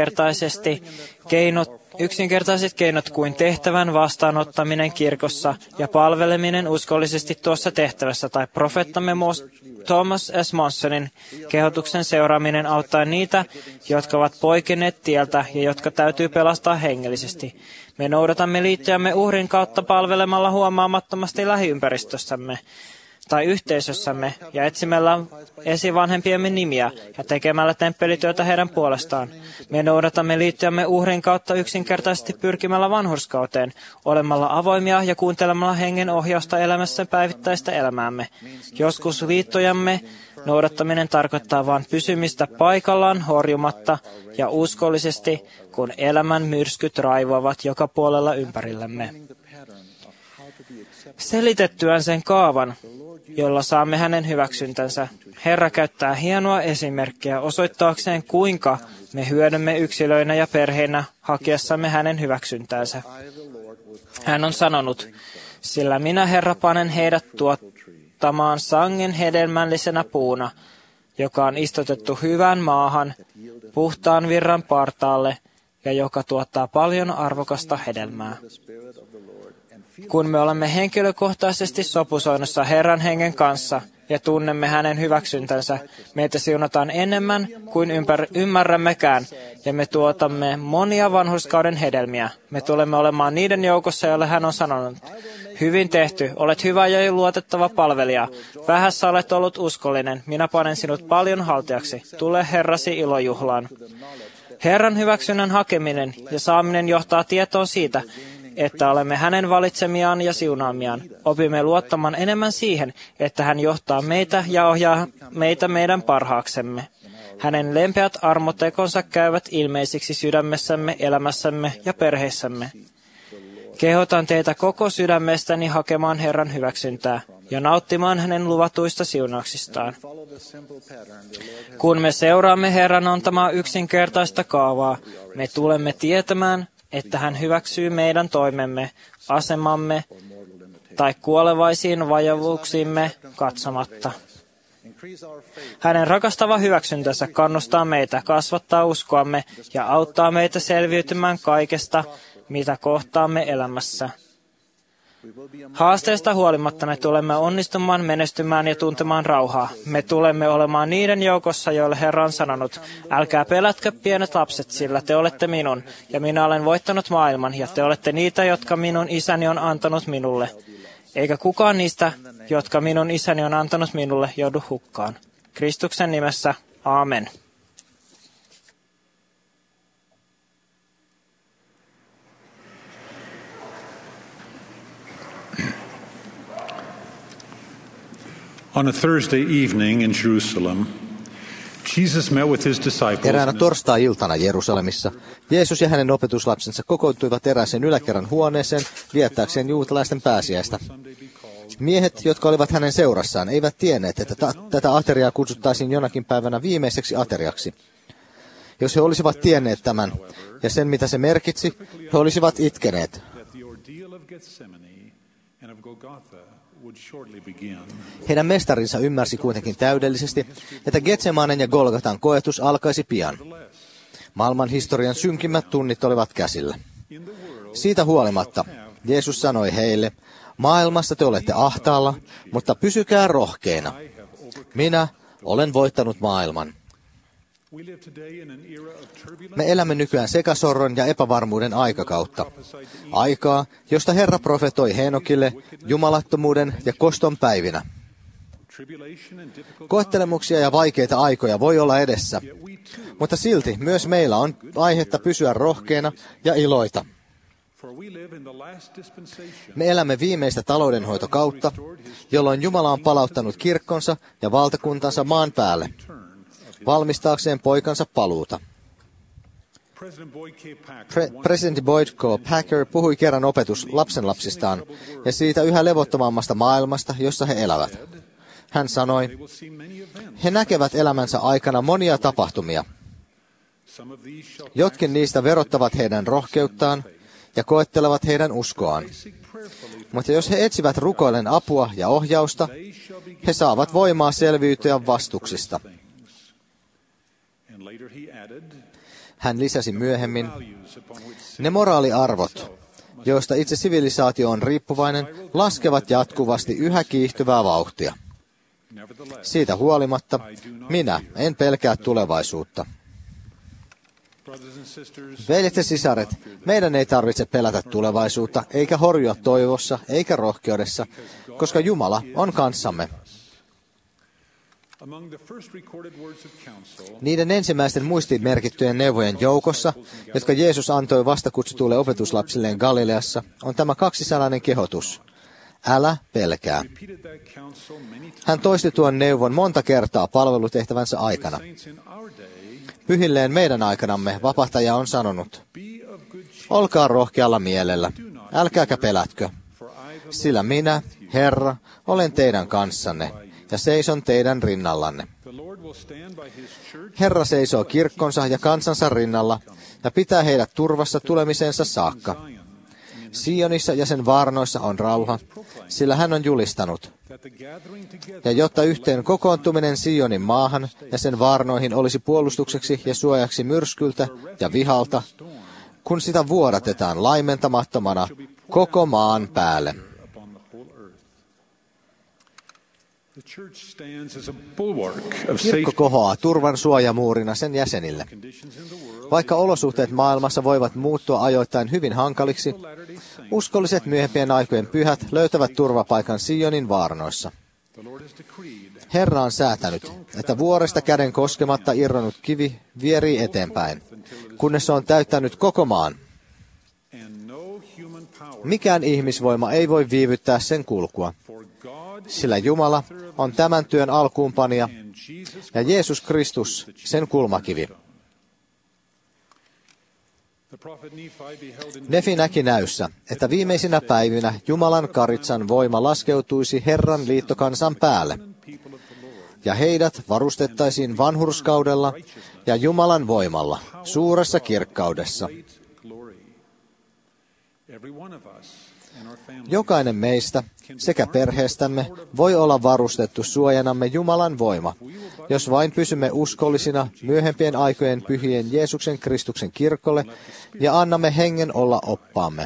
yksinkertaiset keinot kuin tehtävän vastaanottaminen kirkossa ja palveleminen uskollisesti tuossa tehtävässä tai profeettamme Thomas S. Monsonin kehotuksen seuraaminen auttaa niitä, jotka ovat poikenneet tieltä ja jotka täytyy pelastaa hengellisesti. Me noudatamme liittojamme uhrin kautta palvelemalla huomaamattomasti lähiympäristössämme tai yhteisössämme ja etsimällä esivanhempiemme nimiä ja tekemällä temppelityötä heidän puolestaan. Me noudatamme liittojamme uhrin kautta yksinkertaisesti pyrkimällä vanhurskauteen, olemalla avoimia ja kuuntelemalla hengen ohjausta elämässä päivittäistä elämäämme. Joskus liittojamme noudattaminen tarkoittaa vain pysymistä paikallaan horjumatta ja uskollisesti, kun elämän myrskyt raivoavat joka puolella ympärillämme. Selitettyään sen kaavan, jolla saamme hänen hyväksyntänsä, Herra käyttää hienoa esimerkkiä osoittaakseen, kuinka me hyödymme yksilöinä ja perheinä hakiessamme hänen hyväksyntäänsä. Hän on sanonut, sillä minä, Herra, panen heidät tuottamaan sangen hedelmällisenä puuna, joka on istutettu hyvään maahan, puhtaan virran partaalle ja joka tuottaa paljon arvokasta hedelmää. Kun me olemme henkilökohtaisesti sopusoinnussa Herran hengen kanssa ja tunnemme hänen hyväksyntänsä, meitä siunataan enemmän kuin ymmärrämmekään, ja me tuotamme monia vanhurskauden hedelmiä. Me tulemme olemaan niiden joukossa, joille hän on sanonut, hyvin tehty, olet hyvä ja luotettava palvelija. Vähässä olet ollut uskollinen, minä panen sinut paljon haltijaksi. Tule Herrasi ilojuhlaan. Herran hyväksynnän hakeminen ja saaminen johtaa tietoon siitä, että olemme hänen valitsemiaan ja siunaamiaan. Opimme luottamaan enemmän siihen, että hän johtaa meitä ja ohjaa meitä meidän parhaaksemme. Hänen lempeät armotekonsa käyvät ilmeisiksi sydämessämme, elämässämme ja perheissämme. Kehotan teitä koko sydämestäni hakemaan Herran hyväksyntää ja nauttimaan hänen luvatuista siunauksistaan. Kun me seuraamme Herran antamaa yksinkertaista kaavaa, me tulemme tietämään, että hän hyväksyy meidän toimemme, asemamme tai kuolevaisiin vajavuuksiimme katsomatta. Hänen rakastava hyväksyntänsä kannustaa meitä, kasvattaa uskoamme ja auttaa meitä selviytymään kaikesta, mitä kohtaamme elämässä. Haasteesta huolimatta me tulemme onnistumaan, menestymään ja tuntemaan rauhaa. Me tulemme olemaan niiden joukossa, joille Herra on sanonut, älkää pelätkö pienet lapset, sillä te olette minun, ja minä olen voittanut maailman, ja te olette niitä, jotka minun isäni on antanut minulle. Eikä kukaan niistä, jotka minun isäni on antanut minulle, joudu hukkaan. Kristuksen nimessä, aamen. On a Thursday evening in Jerusalem, Jesus met with his disciples. Eräänä torstai-iltana Jerusalemissa Jeesus ja hänen opetuslapsensa kokoontuivat erääseen yläkerran huoneeseen viettääkseen juutalaisten pääsiäistä. Miehet, jotka olivat hänen seurassaan, eivät tienneet, että tätä ateriaa kutsuttaisiin jonakin päivänä viimeiseksi ateriaksi. Jos he olisivat tienneet tämän ja sen, mitä se merkitsi, he olisivat itkeneet. Heidän mestarinsa ymmärsi kuitenkin täydellisesti, että Getsemanen ja Golgatan koetus alkaisi pian. Maailman historian synkimmät tunnit olivat käsillä. Siitä huolimatta Jeesus sanoi heille, maailmassa te olette ahtaalla, mutta pysykää rohkeina. Minä olen voittanut maailman. Me elämme nykyään sekasorron ja epävarmuuden aikakautta. Aikaa, josta Herra profetoi Heenokille jumalattomuuden ja koston päivinä. Koettelemuksia ja vaikeita aikoja voi olla edessä, mutta silti myös meillä on aihetta pysyä rohkeina ja iloita. Me elämme viimeistä taloudenhoitokautta, jolloin Jumala on palauttanut kirkkonsa ja valtakuntansa maan päälle, valmistaakseen poikansa paluuta. Presidentti Boyd K. Packer puhui kerran lapsenlapsistaan ja siitä yhä levottomammasta maailmasta, jossa he elävät. Hän sanoi, he näkevät elämänsä aikana monia tapahtumia. Jotkin niistä verottavat heidän rohkeuttaan ja koettelevat heidän uskoaan. Mutta jos he etsivät rukoillen apua ja ohjausta, he saavat voimaa selviytyä vastuksista. Hän lisäsi myöhemmin, ne moraaliarvot, joista itse sivilisaatio on riippuvainen, laskevat jatkuvasti yhä kiihtyvää vauhtia. Siitä huolimatta, minä en pelkää tulevaisuutta. Veljet ja sisaret, meidän ei tarvitse pelätä tulevaisuutta, eikä horjua toivossa, eikä rohkeudessa, koska Jumala on kanssamme. Niiden ensimmäisten muistiin merkittyjen neuvojen joukossa, jotka Jeesus antoi vastakutsutuille opetuslapsilleen Galileassa, on tämä kaksisanainen kehotus. Älä pelkää. Hän toisti tuon neuvon monta kertaa palvelutehtävänsä aikana. Pyhilleen meidän aikanamme vapahtaja on sanonut, olkaa rohkealla mielellä, älkääkä pelätkö, Sillä minä, Herra, olen teidän kanssanne ja seison teidän rinnallanne. Herra seisoo kirkkonsa ja kansansa rinnalla ja pitää heidät turvassa tulemisensa saakka. Sionissa ja sen vaarnoissa on rauha, sillä hän on julistanut. Ja jotta yhteen kokoontuminen Sionin maahan ja sen vaarnoihin olisi puolustukseksi ja suojaksi myrskyltä ja vihalta, kun sitä vuodatetaan laimentamattomana koko maan päälle. Kirkko kohoaa turvan suojamuurina sen jäsenille. Vaikka olosuhteet maailmassa voivat muuttua ajoittain hyvin hankaliksi, uskolliset myöhempien aikojen pyhät löytävät turvapaikan Sionin vaarnoissa. Herra on säätänyt, että vuoresta käden koskematta irronnut kivi vierii eteenpäin, kunnes se on täyttänyt koko maan. Mikään ihmisvoima ei voi viivyttää sen kulkua, sillä Jumala on tämän työn alkuunpanija ja Jeesus Kristus sen kulmakivi. Nefi näki näyssä, että viimeisinä päivinä Jumalan karitsan voima laskeutuisi Herran liittokansan päälle, ja heidät varustettaisiin vanhurskaudella ja Jumalan voimalla suuressa kirkkaudessa. Jokainen meistä sekä perheestämme voi olla varustettu suojanamme Jumalan voima, jos vain pysymme uskollisina myöhempien aikojen pyhien Jeesuksen Kristuksen kirkolle ja annamme hengen olla oppaamme.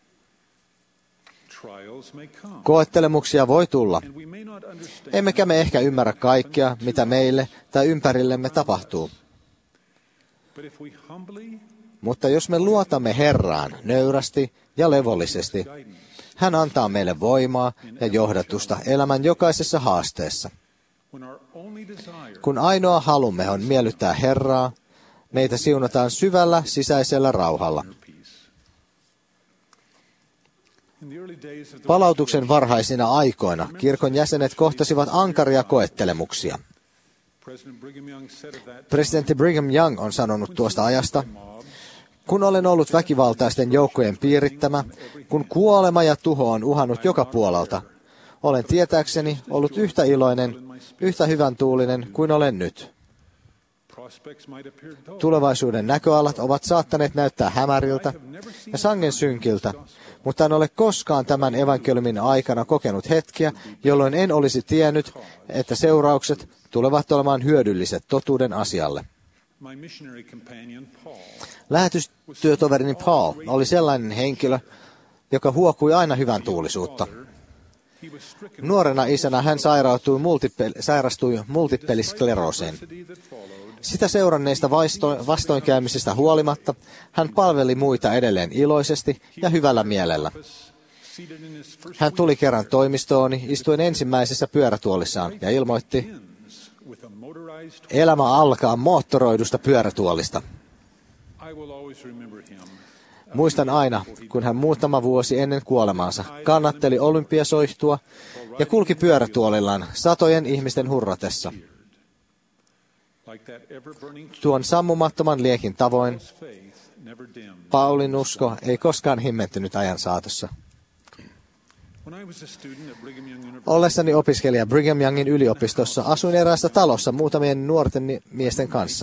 Koettelemuksia voi tulla, emmekä me ehkä ymmärrä kaikkea, mitä meille tai ympärillemme tapahtuu. Mutta jos me luotamme Herraan nöyrästi ja levollisesti, hän antaa meille voimaa ja johdatusta elämän jokaisessa haasteessa. Kun ainoa halumme on miellyttää Herraa, meitä siunataan syvällä sisäisellä rauhalla. Palautuksen varhaisina aikoina kirkon jäsenet kohtasivat ankaria koettelemuksia. Presidentti Brigham Young on sanonut tuosta ajasta: kun olen ollut väkivaltaisten joukkojen piirittämä, kun kuolema ja tuho on uhannut joka puolelta, olen tietääkseni ollut yhtä iloinen, yhtä hyvän tuulinen kuin olen nyt. Tulevaisuuden näköalat ovat saattaneet näyttää hämäriltä ja sangen synkiltä, mutta en ole koskaan tämän evankeliumin aikana kokenut hetkiä, jolloin en olisi tiennyt, että seuraukset tulevat olemaan hyödylliset totuuden asialle. Lähetystyötoverini Paul oli sellainen henkilö, joka huokui aina hyvän tuulisuutta. Nuorena isänä hän sairastui multipelisklerooseen. Sitä seuranneista vastoinkäymisistä huolimatta hän palveli muita edelleen iloisesti ja hyvällä mielellä. Hän tuli kerran toimistooni istuen ensimmäisessä pyörätuolissaan ja ilmoitti: elämä alkaa moottoroidusta pyörätuolista. Muistan aina, kun hän muutama vuosi ennen kuolemaansa kannatteli olympiasoihtua ja kulki pyörätuolillaan satojen ihmisten hurratessa. Tuon sammumattoman liekin tavoin Paulin usko ei koskaan himmentynyt ajan saatossa. Ollessani opiskelija Brigham Youngin yliopistossa asuin eräässä talossa muutamien nuorten miesten kanssa.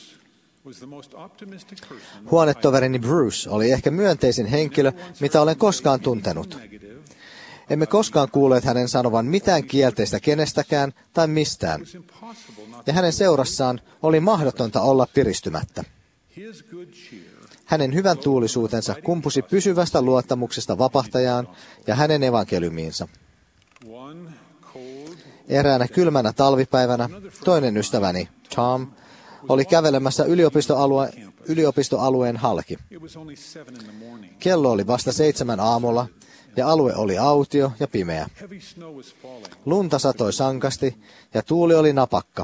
Huonetoverini Bruce oli ehkä myönteisin henkilö, mitä olen koskaan tuntenut. Emme koskaan kuulleet hänen sanovan mitään kielteistä kenestäkään tai mistään, ja hänen seurassaan oli mahdotonta olla piristymättä. Hänen hyvän tuulisuutensa kumpusi pysyvästä luottamuksesta vapahtajaan ja hänen evankeliumiinsa. Eräänä kylmänä talvipäivänä toinen ystäväni, Tom, oli kävelemässä yliopistoalueen halki. Kello oli vasta 7 aamulla ja alue oli autio ja pimeä. Lunta satoi sankasti ja tuuli oli napakka.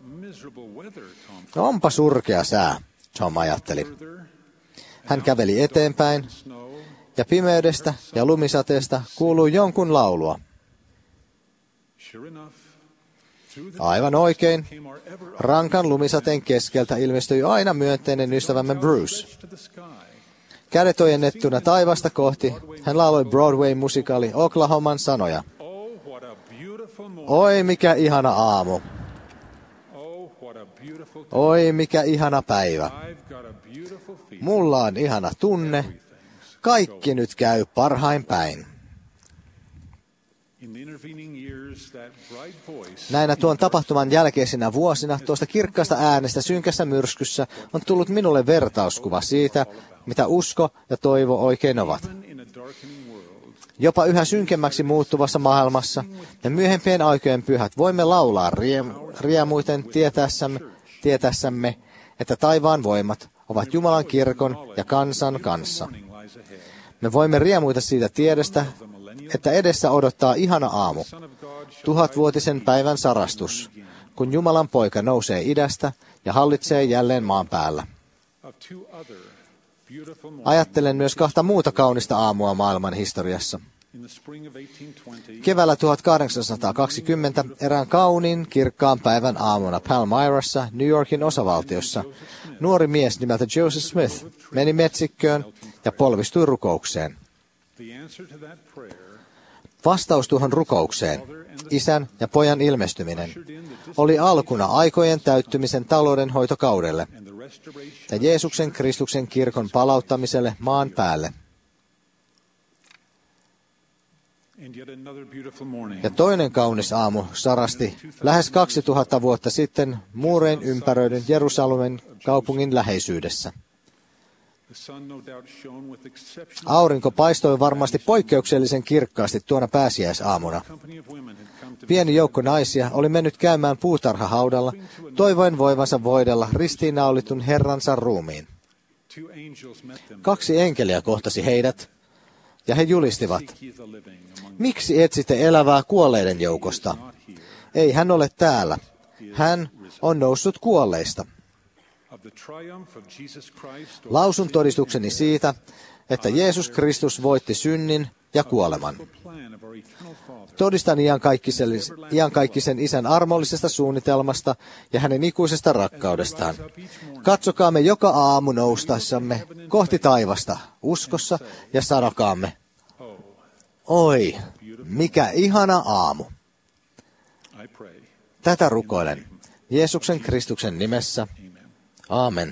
No, onpa surkea sää, Tom ajatteli. Hän käveli eteenpäin ja pimeydestä ja lumisateesta kuului jonkun laulua. Aivan oikein. Rankan lumisateen keskeltä ilmestyi aina myönteinen ystävämme Bruce. Kädet ojennettuna taivasta kohti, hän lauloi Broadway-musikaali Oklahoman sanoja. Oi mikä ihana aamu. Oi mikä ihana päivä. Mulla on ihana tunne. Kaikki nyt käy parhain päin. Näinä tuon tapahtuman jälkeisinä vuosina tuosta kirkkaasta äänestä synkässä myrskyssä on tullut minulle vertauskuva siitä, mitä usko ja toivo oikein ovat. Jopa yhä synkemmäksi muuttuvassa maailmassa ja myöhempien aikojen pyhät voimme laulaa riemuiten tietäessämme, että taivaan voimat ovat Jumalan kirkon ja kansan kanssa. Me voimme riemuita siitä tiedestä, että edessä odottaa ihana aamu, 1000-vuotisen päivän sarastus, kun Jumalan poika nousee idästä ja hallitsee jälleen maan päällä. Ajattelen myös 2 muuta kaunista aamua maailman historiassa. Keväällä 1820 erään kauniin kirkkaan päivän aamuna Palmyrassa, New Yorkin osavaltiossa, nuori mies nimeltä Joseph Smith meni metsikköön ja polvistui rukoukseen. Vastaus tuohon rukoukseen, isän ja pojan ilmestyminen, oli alkuna aikojen täyttymisen taloudenhoitokaudelle ja Jeesuksen Kristuksen kirkon palauttamiselle maan päälle. Ja toinen kaunis aamu sarasti lähes 2000 vuotta sitten muurein ympäröidyn Jerusalemin kaupungin läheisyydessä. Aurinko paistoi varmasti poikkeuksellisen kirkkaasti tuona pääsiäisaamuna. Pieni joukko naisia oli mennyt käymään puutarhahaudalla, toivoen voivansa voidella ristiinnaulitun Herransa ruumiin. 2 enkeliä kohtasi heidät, ja he julistivat, miksi etsitte elävää kuolleiden joukosta? Ei hän ole täällä. Hän on noussut kuolleista. Lausun todistukseni siitä, että Jeesus Kristus voitti synnin ja kuoleman. Todistan iankaikkisen Isän armollisesta suunnitelmasta ja hänen ikuisesta rakkaudestaan. Katsokaamme joka aamu noustaessamme kohti taivasta uskossa ja sanokaamme, oi, mikä ihana aamu. Tätä rukoilen Jeesuksen Kristuksen nimessä. Aamen.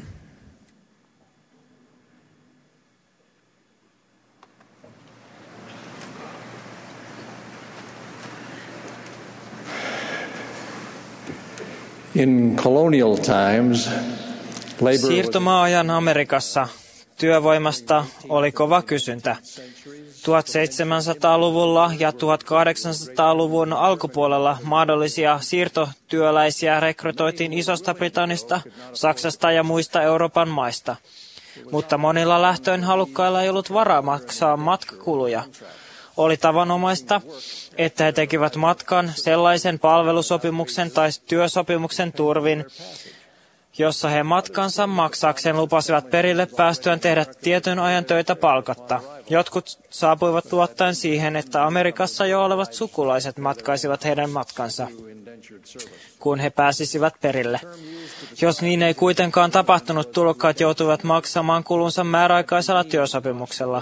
In colonial times, Siirtomaajan Amerikassa työvoimasta oli kova kysyntä. 1700-luvulla ja 1800-luvun alkupuolella mahdollisia siirtotyöläisiä rekrytoitiin Isosta Britannista, Saksasta ja muista Euroopan maista. Mutta monilla lähtöön halukkailla ei ollut varaa maksaa matkakuluja. Oli tavanomaista, että he tekivät matkan sellaisen palvelusopimuksen tai työsopimuksen turvin, jossa he matkansa maksaakseen lupasivat perille päästyään tehdä tietyn ajan töitä palkatta. Jotkut saapuivat luottaen siihen, että Amerikassa jo olevat sukulaiset matkaisivat heidän matkansa, kun he pääsisivät perille. Jos niin ei kuitenkaan tapahtunut, tulokkaat joutuivat maksamaan kulunsa määräaikaisella työsopimuksella.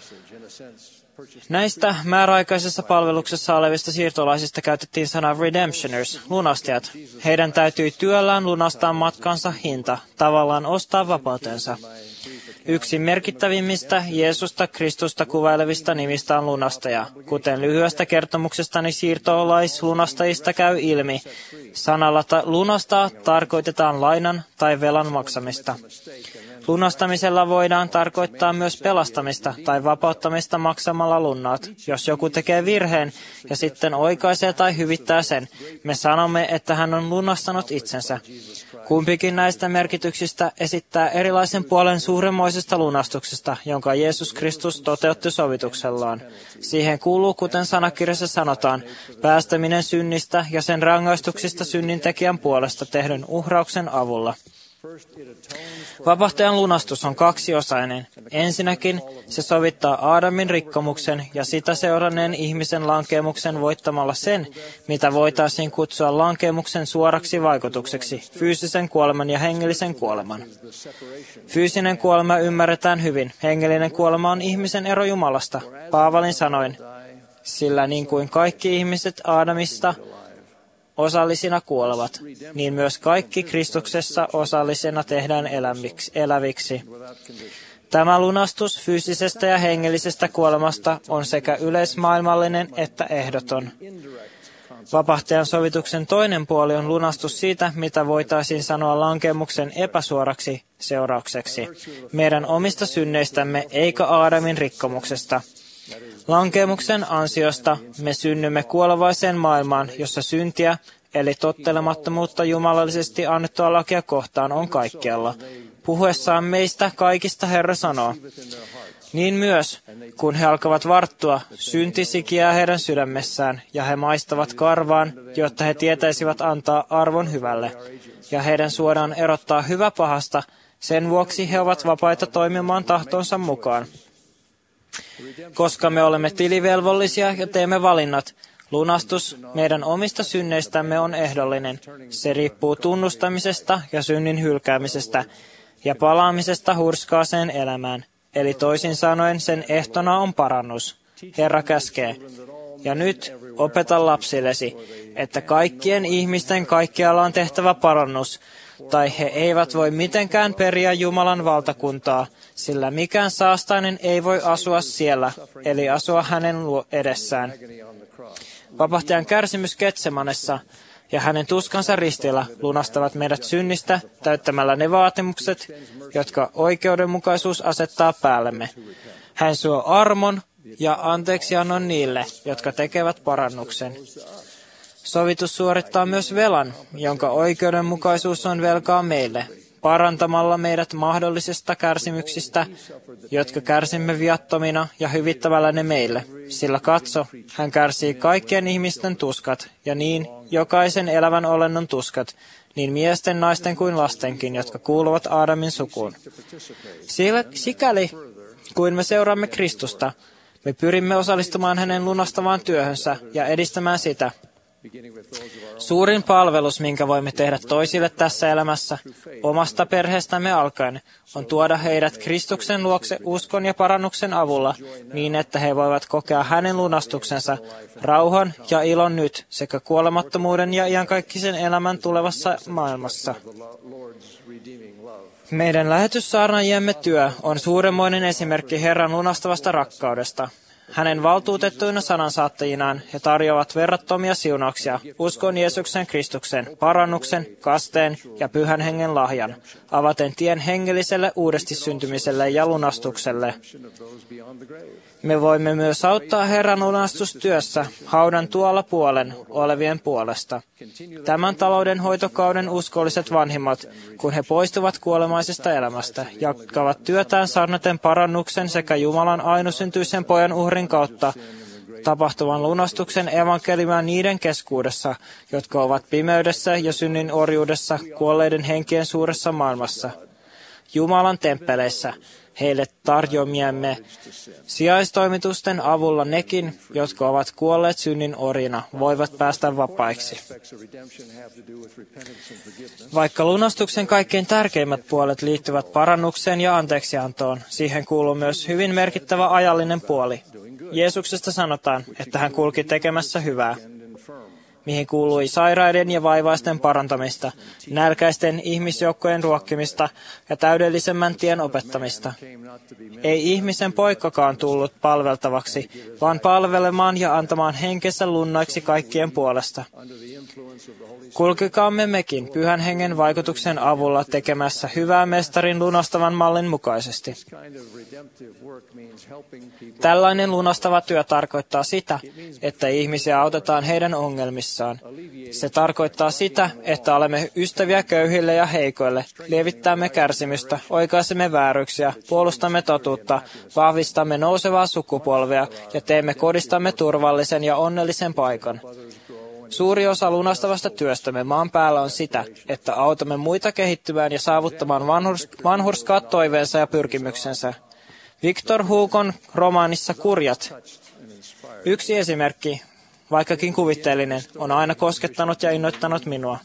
Näistä määräaikaisessa palveluksessa olevista siirtolaisista käytettiin sanaa redemptioners, lunastajat. Heidän täytyi työllään lunastaa matkansa hinta, tavallaan ostaa vapautensa. Yksi merkittävimmistä Jeesusta Kristusta kuvailevista nimistä on lunastaja. Kuten lyhyestä kertomuksestani siirtolaislunastajista käy ilmi, sanalla lunastaa tarkoitetaan lainan tai velan maksamista. Lunastamisella voidaan tarkoittaa myös pelastamista tai vapauttamista maksamalla lunnaat. Jos joku tekee virheen ja sitten oikaisee tai hyvittää sen, me sanomme, että hän on lunastanut itsensä. Kumpikin näistä merkityksistä esittää erilaisen puolen suuremmoisesta lunastuksesta, jonka Jeesus Kristus toteutti sovituksellaan. Siihen kuuluu, kuten sanakirjassa sanotaan, päästäminen synnistä ja sen rangaistuksista synnintekijän puolesta tehdyn uhrauksen avulla. Vapahtajan lunastus on kaksiosainen. Ensinnäkin se sovittaa Aadamin rikkomuksen ja sitä seuranneen ihmisen lankeemuksen voittamalla sen, mitä voitaisiin kutsua lankeemuksen suoraksi vaikutukseksi, fyysisen kuoleman ja hengellisen kuoleman. Fyysinen kuolema ymmärretään hyvin. Hengellinen kuolema on ihmisen ero Jumalasta. Paavalin sanoin, sillä niin kuin kaikki ihmiset Aadamista osallisina kuolevat, niin myös kaikki Kristuksessa osallisena tehdään eläviksi. Tämä lunastus fyysisestä ja hengellisestä kuolemasta on sekä yleismaailmallinen että ehdoton. Vapahtajan sovituksen toinen puoli on lunastus siitä, mitä voitaisiin sanoa lankeemuksen epäsuoraksi seuraukseksi, meidän omista synneistämme eikä Aadamin rikkomuksesta. Lankeemuksen ansiosta me synnymme kuolevaiseen maailmaan, jossa syntiä, eli tottelemattomuutta jumalallisesti annettua lakia kohtaan on kaikkialla. Puhuessaan meistä kaikista Herra sanoo, niin myös, kun he alkavat varttua, synti sikiää heidän sydämessään, ja he maistavat karvaan, jotta he tietäisivät antaa arvon hyvälle, ja heidän suodaan erottaa hyvä pahasta, sen vuoksi he ovat vapaita toimimaan tahtonsa mukaan. Koska me olemme tilivelvollisia ja teemme valinnat, lunastus meidän omista synneistämme on ehdollinen. Se riippuu tunnustamisesta ja synnin hylkäämisestä ja palaamisesta hurskaaseen elämään. Eli toisin sanoen sen ehtona on parannus. Herra käskee. Ja nyt opeta lapsillesi, että kaikkien ihmisten kaikkialla on tehtävä parannus, tai he eivät voi mitenkään periä Jumalan valtakuntaa, sillä mikään saastainen ei voi asua siellä, eli asua hänen edessään. Vapahtajan kärsimys Getsemanessa ja hänen tuskansa ristillä lunastavat meidät synnistä täyttämällä ne vaatimukset, jotka oikeudenmukaisuus asettaa päällemme. Hän suo armon ja anteeksiannon niille, jotka tekevät parannuksen. Sovitus suorittaa myös velan, jonka oikeudenmukaisuus on velkaa meille, parantamalla meidät mahdollisista kärsimyksistä, jotka kärsimme viattomina ja hyvittämällä ne meille. Sillä katso, hän kärsii kaikkien ihmisten tuskat, ja niin jokaisen elävän olennon tuskat, niin miesten, naisten kuin lastenkin, jotka kuuluvat Aadamin sukuun. Sikäli, kuin me seuraamme Kristusta, me pyrimme osallistumaan hänen lunastavaan työhönsä ja edistämään sitä. Suurin palvelus, minkä voimme tehdä toisille tässä elämässä, omasta perheestämme alkaen, on tuoda heidät Kristuksen luokse uskon ja parannuksen avulla, niin että he voivat kokea hänen lunastuksensa, rauhan ja ilon nyt, sekä kuolemattomuuden ja iankaikkisen elämän tulevassa maailmassa. Meidän lähetyssaarnaajiemme työ on suuremmoinen esimerkki Herran lunastavasta rakkaudesta. Hänen valtuutettuina sanansaattajinaan he tarjoavat verrattomia siunauksia, uskon Jeesuksen Kristuksen, parannuksen, kasteen ja pyhän hengen lahjan, avaten tien hengelliselle uudesti syntymiselle ja lunastukselle. Me voimme myös auttaa Herran lunastustyössä haudan tuolla puolen olevien puolesta. Tämän taloudenhoitokauden uskolliset vanhimmat, kun he poistuvat kuolemaisesta elämästä, jatkavat työtään sarnaten parannuksen sekä Jumalan ainusyntyisen pojan uhrin kautta tapahtuvan lunastuksen evankeliumia niiden keskuudessa, jotka ovat pimeydessä ja synnin orjuudessa kuolleiden henkien suuressa maailmassa. Jumalan temppeleissä heille tarjoamiemme sijaistoimitusten avulla nekin, jotka ovat kuolleet synnin orjina, voivat päästä vapaiksi. Vaikka lunastuksen kaikkein tärkeimmät puolet liittyvät parannukseen ja anteeksiantoon, siihen kuuluu myös hyvin merkittävä ajallinen puoli. Jeesuksesta sanotaan, että hän kulki tekemässä hyvää, mihin kuului sairaiden ja vaivaisten parantamista, nälkäisten ihmisjoukkojen ruokkimista ja täydellisemmän tien opettamista. Ei ihmisen poikakaan tullut palveltavaksi, vaan palvelemaan ja antamaan henkensä lunnaiksi kaikkien puolesta. Kulkekaamme mekin pyhän hengen vaikutuksen avulla tekemässä hyvää mestarin lunastavan mallin mukaisesti. Tällainen lunastava työ tarkoittaa sitä, että ihmisiä autetaan heidän ongelmissaan. Se tarkoittaa sitä, että olemme ystäviä köyhille ja heikoille, lievittämme kärsimystä, oikaisemme vääryyksiä, puolustamme totuutta, vahvistamme nousevaa sukupolvea ja teemme kodistamme turvallisen ja onnellisen paikan. Suuri osa lunastavasta työstämme maan päällä on sitä, että autamme muita kehittymään ja saavuttamaan vanhurskaat toiveensa ja pyrkimyksensä. Victor Hugon romaanissa Kurjat. Yksi esimerkki, vaikkakin kuvitteellinen, on aina koskettanut ja innoittanut minua.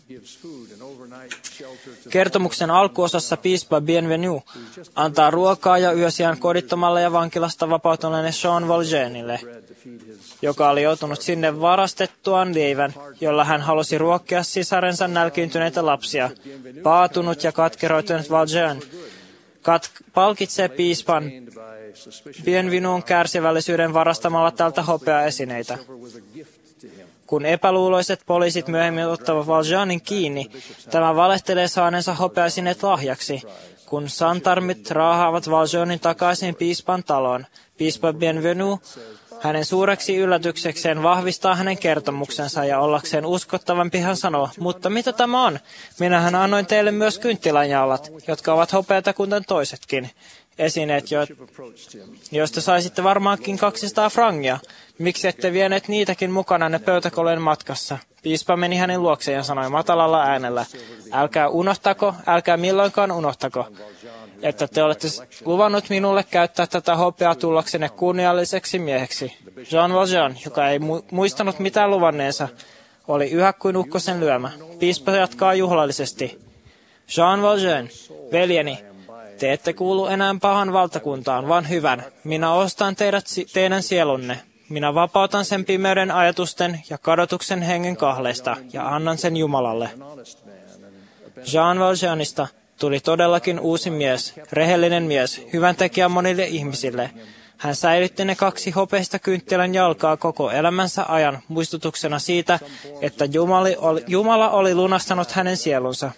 Kertomuksen alkuosassa piispa Bienvenu antaa ruokaa ja yösijan kodittomalle ja vankilasta vapautuneelle Jean Valjeanille, joka oli joutunut sinne varastettuaan leivän, jolla hän halusi ruokkia sisarensa nälkiintyneitä lapsia. Paatunut ja katkeroitunut Valjean palkitsee piispan Bienvenun kärsivällisyyden varastamalla tältä hopeaesineitä. Kun epäluuloiset poliisit myöhemmin ottavat Valjeanin kiinni, tämä valehtelee saaneensa hopeaesineet lahjaksi. Kun santarmit raahaavat Valjeanin takaisin piispan taloon, piispa Bienvenu hänen suureksi yllätyksekseen vahvistaa hänen kertomuksensa ja ollakseen uskottavampi hän sanoo, mutta mitä tämä on? Minähän annoin teille myös kynttilänjaulat, jotka ovat hopeata kuten toisetkin. Esineet, joista saisitte varmaankin 200 frangia. Miksi ette vieneet niitäkin mukananne pöytäkolojen matkassa? Piispa meni hänen luokseen ja sanoi matalalla äänellä, älkää unohtako, älkää milloinkaan unohtako, että te olette luvannut minulle käyttää tätä hopeaa tullaksenne kunnialliseksi mieheksi. Jean Valjean, joka ei muistanut mitään luvanneensa, oli yhä kuin ukkosen lyömä. Piispa jatkaa juhlallisesti. Jean Valjean, veljeni, te ette kuulu enää pahan valtakuntaan, vaan hyvän. Minä ostan teidän sielunne. Minä vapautan sen pimeyden ajatusten ja kadotuksen hengen kahleista ja annan sen Jumalalle. Jean Valjeanista tuli todellakin uusi mies, rehellinen mies, hyvän tekijä monille ihmisille. Hän säilytti ne 2 hopeista kynttilän jalkaa koko elämänsä ajan muistutuksena siitä, että Jumala oli lunastanut hänen sielunsa.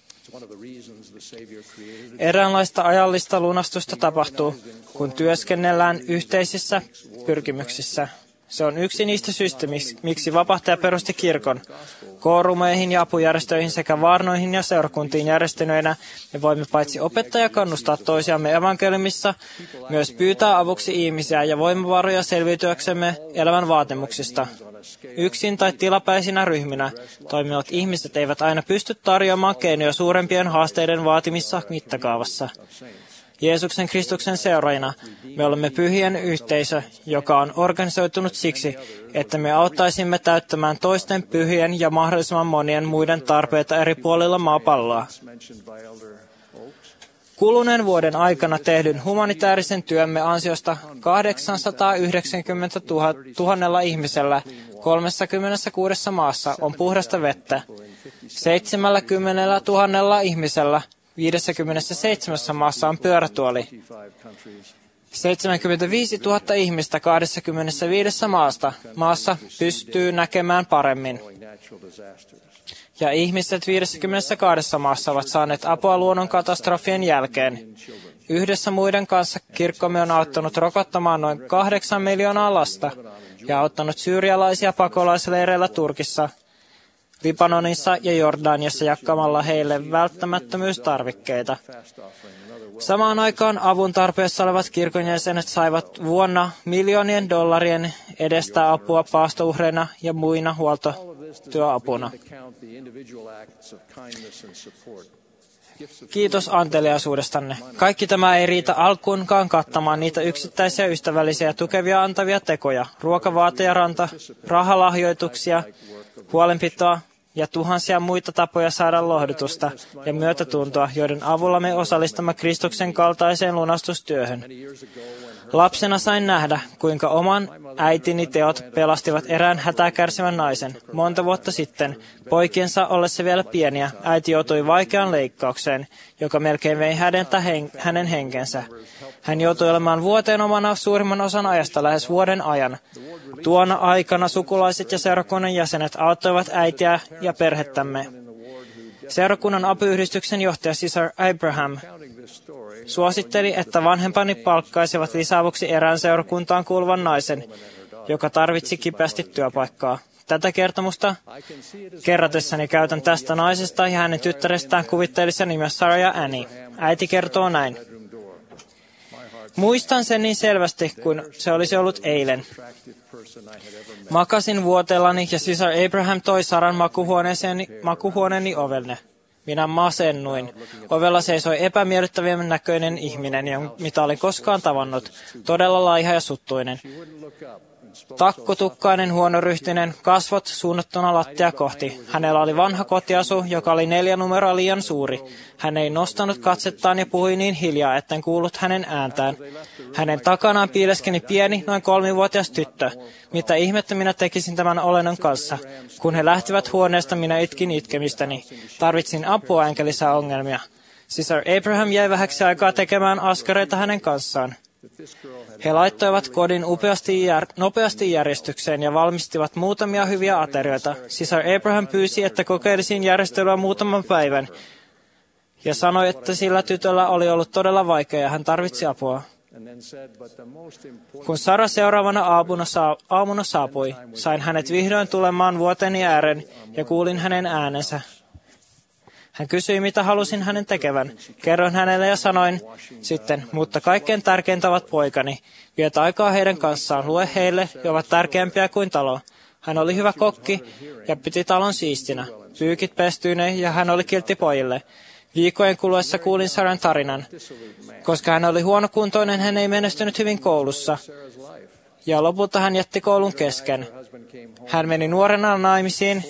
Eräänlaista ajallista lunastusta tapahtuu, kun työskennellään yhteisissä pyrkimyksissä. Se on yksi niistä syistä, miksi vapahtaja perusti kirkon. Koorumeihin ja apujärjestöihin sekä vaarnoihin ja seurakuntiin järjestyneinä me voimme paitsi opettaa ja kannustaa toisiamme evankeliumissa, myös pyytää avuksi ihmisiä ja voimavaroja selviytyäksemme elämän vaatimuksista. Yksin tai tilapäisinä ryhminä toimivat ihmiset eivät aina pysty tarjoamaan keinoja suurempien haasteiden vaatimissa mittakaavassa. Jeesuksen Kristuksen seuraajina me olemme pyhien yhteisö, joka on organisoitunut siksi, että me auttaisimme täyttämään toisten pyhien ja mahdollisimman monien muiden tarpeita eri puolilla maapalloa. Kuluneen vuoden aikana tehdyn humanitaarisen työmme ansiosta 890 000 ihmisellä 36 maassa on puhdasta vettä. 70 000 ihmisellä 57 maassa on pyörätuoli. 75 000 ihmistä 25 maassa pystyy näkemään paremmin. Ja ihmiset 52 maassa ovat saaneet apua luonnonkatastrofien jälkeen. Yhdessä muiden kanssa kirkkomme on auttanut rokottamaan noin 8 miljoonaa lasta ja auttanut syyrialaisia pakolaisleireillä Turkissa, Libanonissa ja Jordaniassa jakamalla heille välttämättömyystarvikkeita. Samaan aikaan avun tarpeessa olevat kirkon jäsenet saivat vuonna miljoonien dollarien edestä apua paastouhreina ja muina huoltotyöapuna. Kiitos anteliaisuudestanne. Kaikki tämä ei riitä alkuunkaan kattamaan niitä yksittäisiä ystävällisiä tukevia antavia tekoja, ruokavaateja, rahalahjoituksia, huolenpitoa ja tuhansia muita tapoja saada lohdutusta ja myötätuntoa, joiden avulla me osallistamme Kristuksen kaltaiseen lunastustyöhön. Lapsena sain nähdä, kuinka oman äitini teot pelastivat erään hätää kärsivän naisen. Monta vuotta sitten, poikiensa ollessa vielä pieniä, äiti joutui vaikeaan leikkaukseen, joka melkein vei hänen henkensä. Hän joutui olemaan vuoteen omana suurimman osan ajasta lähes vuoden ajan. Tuona aikana sukulaiset ja seurakunnan jäsenet auttoivat äitiä ja perhettämme. Seurakunnan apuyhdistyksen johtaja Sisar Abraham suositteli, että vanhempani palkkaisivat lisäavuksi erään seurakuntaan kuuluvan naisen, joka tarvitsi kipeästi työpaikkaa. Tätä kertomusta kerratessani käytän tästä naisesta ja hänen tyttärestään kuvitteellisen nimen Sarah ja Annie. Äiti kertoo näin. Muistan sen niin selvästi, kuin se olisi ollut eilen. Makasin vuotellani ja sisar Abraham toi Saran makuhuoneeni ovelle. Minä masennuin. Ovella seisoi epämiellyttävän näköinen ihminen, mitä olin koskaan tavannut, todella laiha ja suttuinen. Takkutukkainen, huonoryhtinen, kasvot suunnattuna lattia kohti. Hänellä oli vanha kotiasu, joka oli 4 numeroa liian suuri. Hän ei nostanut katsettaan ja puhui niin hiljaa, etten kuullut hänen ääntään. Hänen takanaan piileskeni pieni, noin 3-vuotias tyttö. Mitä ihmettä minä tekisin tämän olennon kanssa? Kun he lähtivät huoneesta, minä itkin itkemistäni. Tarvitsin apua enkä lisää ongelmia. Sisar Abraham jäi vähäksi aikaa tekemään askareita hänen kanssaan. He laittoivat kodin nopeasti järjestykseen ja valmistivat muutamia hyviä aterioita. Sisar Abraham pyysi, että kokeilisin järjestelyä muutaman päivän ja sanoi, että sillä tytöllä oli ollut todella vaikea ja hän tarvitsi apua. Kun Sara seuraavana aamuna saapui, sain hänet vihdoin tulemaan vuoteni ääreen ja kuulin hänen äänensä. Hän kysyi, mitä halusin hänen tekevän. Kerroin hänelle ja sanoin sitten, mutta kaikkein tärkeintä ovat poikani. Vietä aikaa heidän kanssaan, lue heille, he ovat tärkeämpiä kuin talo. Hän oli hyvä kokki ja piti talon siistinä. Pyykit pestyineen ja hän oli kiltti pojille. Viikkojen kuluessa kuulin Saran tarinan. Koska hän oli huonokuntoinen, hän ei menestynyt hyvin koulussa. Ja lopulta hän jätti koulun kesken. Hän meni nuorena naimisiin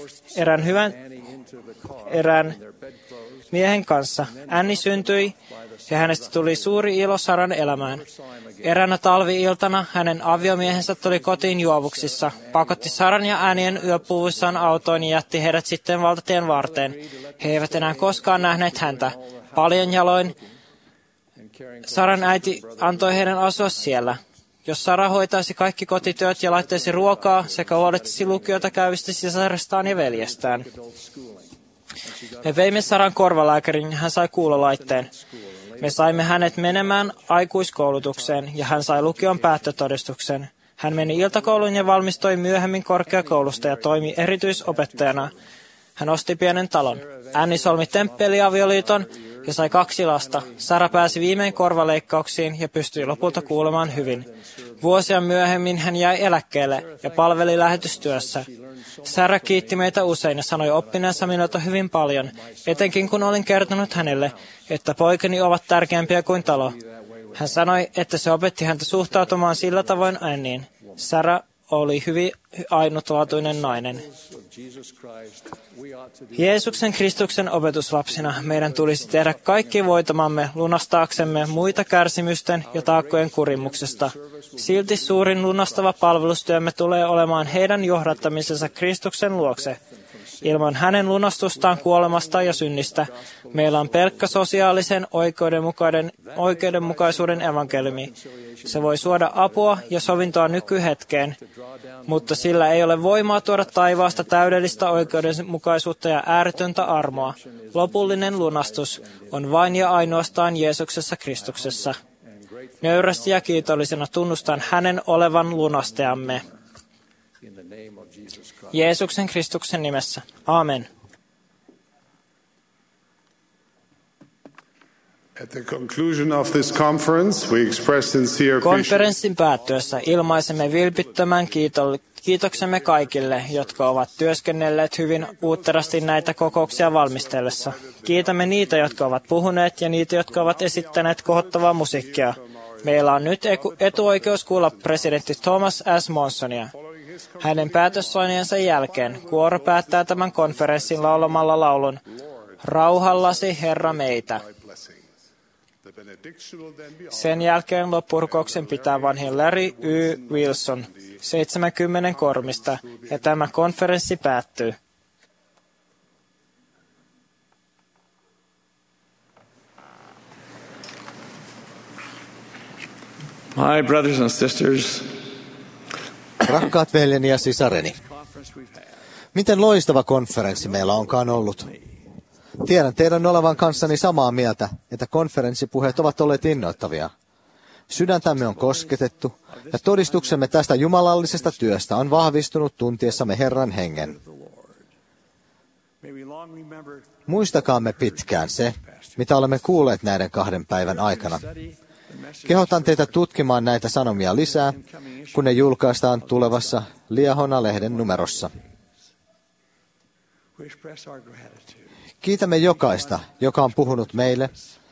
erään miehen kanssa. Annie syntyi ja hänestä tuli suuri ilo Saran elämään. Eräänä talvi-iltana hänen aviomiehensä tuli kotiin juovuksissa, pakotti Saran ja Annien yöpuvuissaan autoon ja jätti heidät sitten valtatien varteen. He eivät enää koskaan nähneet häntä. Paljon jaloin Saran äiti antoi heidän asua siellä. Jos Sara hoitaisi kaikki kotityöt ja laittaisi ruokaa sekä huolehtisi lukiota käyvistä sisarestaan ja veljestään. Me veimme Saran korvalääkärin ja hän sai kuulolaitteen. Me saimme hänet menemään aikuiskoulutukseen ja hän sai lukion päättötodistuksen. Hän meni iltakouluun ja valmistui myöhemmin korkeakoulusta ja toimi erityisopettajana. Hän osti pienen talon. Annie solmi temppeliavioliiton ja sai 2 lasta. Sara pääsi viimein korvaleikkauksiin ja pystyi lopulta kuulemaan hyvin. Vuosia myöhemmin hän jäi eläkkeelle ja palveli lähetystyössä. Sara kiitti meitä usein ja sanoi oppineensa minulta hyvin paljon, etenkin kun olin kertonut hänelle, että poikani ovat tärkeämpiä kuin talo. Hän sanoi, että se opetti häntä suhtautumaan sillä tavoin Anniin. Sara oli hyvin ainutlaatuinen nainen. Jeesuksen Kristuksen opetuslapsina meidän tulisi tehdä kaikki voitamamme lunastaaksemme muita kärsimysten ja taakkojen kurimuksesta. Silti suurin lunastava palvelustyömme tulee olemaan heidän johdattamisensa Kristuksen luokse. Ilman hänen lunastustaan kuolemasta ja synnistä meillä on pelkkä sosiaalisen oikeudenmukaisuuden evankeliumi. Se voi suoda apua ja sovintoa nykyhetkeen, mutta sillä ei ole voimaa tuoda taivaasta täydellistä oikeudenmukaisuutta ja ääretöntä armoa. Lopullinen lunastus on vain ja ainoastaan Jeesuksessa Kristuksessa. Nöyrästi ja kiitollisena tunnustan hänen olevan lunastajamme. Jeesuksen Kristuksen nimessä. Amen. At the conclusion of this conference, we express sincere konferenssin päättyessä ilmaisemme vilpittömän kiitoksemme kaikille, jotka ovat työskennelleet hyvin uutterasti näitä kokouksia valmistellessa. Kiitämme niitä, jotka ovat puhuneet ja niitä, jotka ovat esittäneet kohottavaa musiikkia. Meillä on nyt etuoikeus kuulla presidentti Thomas S. Monsonia. Hänen päätössoiniensa jälkeen kuoro päättää tämän konferenssin laulamalla laulun Rauhallasi Herra meitä. Sen jälkeen loppurukouksen pitää vanhin Larry Y. Wilson 70 kormista ja tämä konferenssi päättyy. My brothers and sisters, rakkaat veljeni ja sisareni, miten loistava konferenssi meillä onkaan ollut. Tiedän teidän olevan kanssani samaa mieltä, että konferenssipuheet ovat olleet innoittavia. Sydäntämme on kosketettu ja todistuksemme tästä jumalallisesta työstä on vahvistunut tuntiessamme Herran hengen. Muistakaamme pitkään se, mitä olemme kuulleet näiden 2 päivän aikana. Kehotan teitä tutkimaan näitä sanomia lisää, kun ne julkaistaan tulevassa Liahona-lehden numerossa. Kiitämme jokaista, joka on puhunut meille,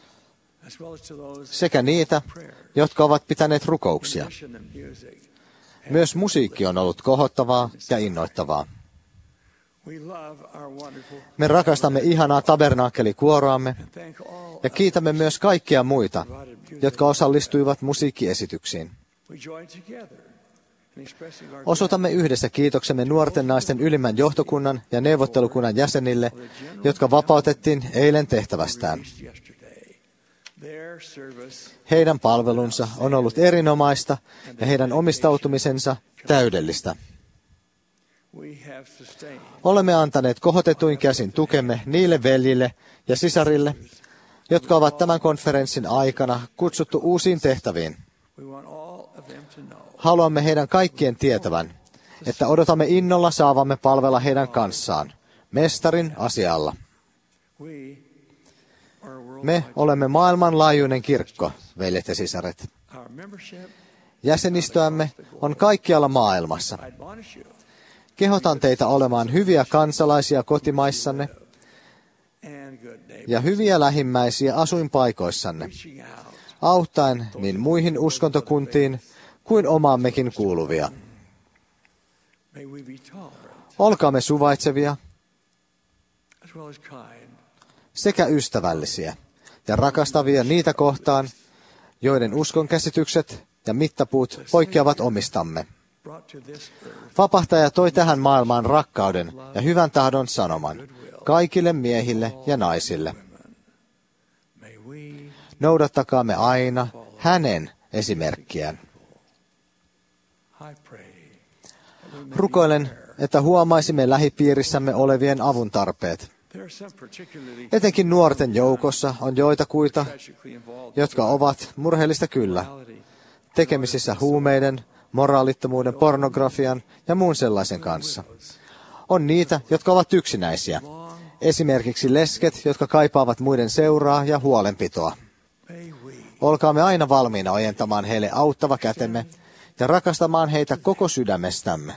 sekä niitä, jotka ovat pitäneet rukouksia. Myös musiikki on ollut kohottavaa ja innoittavaa. Me rakastamme ihanaa tabernaakelikuoroamme ja kiitämme myös kaikkia muita, jotka osallistuivat musiikkiesityksiin. Osoitamme yhdessä kiitoksemme nuorten naisten ylimmän johtokunnan ja neuvottelukunnan jäsenille, jotka vapautettiin eilen tehtävästään. Heidän palvelunsa on ollut erinomaista ja heidän omistautumisensa täydellistä. Olemme antaneet kohotetuin käsin tukemme niille veljille ja sisarille, jotka ovat tämän konferenssin aikana kutsuttu uusiin tehtäviin. Haluamme heidän kaikkien tietävän, että odotamme innolla saavamme palvella heidän kanssaan, mestarin asialla. Me olemme maailmanlaajuinen kirkko, veljet ja sisaret. Jäsenistöämme on kaikkialla maailmassa. Kehotan teitä olemaan hyviä kansalaisia kotimaissanne ja hyviä lähimmäisiä asuinpaikoissanne, auttaen niin muihin uskontokuntiin kuin omaammekin kuuluvia. Olkaamme suvaitsevia sekä ystävällisiä ja rakastavia niitä kohtaan, joiden uskonkäsitykset ja mittapuut poikkeavat omistamme. Vapahtaja toi tähän maailmaan rakkauden ja hyvän tahdon sanoman kaikille miehille ja naisille. Noudattakaamme aina hänen esimerkkiään. Rukoilen, että huomaisimme lähipiirissämme olevien avun tarpeet. Etenkin nuorten joukossa on joitakuita, jotka ovat, murheellista kyllä, tekemisissä huumeiden, moraalittomuuden, pornografian ja muun sellaisen kanssa. On niitä, jotka ovat yksinäisiä. Esimerkiksi lesket, jotka kaipaavat muiden seuraa ja huolenpitoa. Olkaamme aina valmiina ojentamaan heille auttava kätemme ja rakastamaan heitä koko sydämestämme.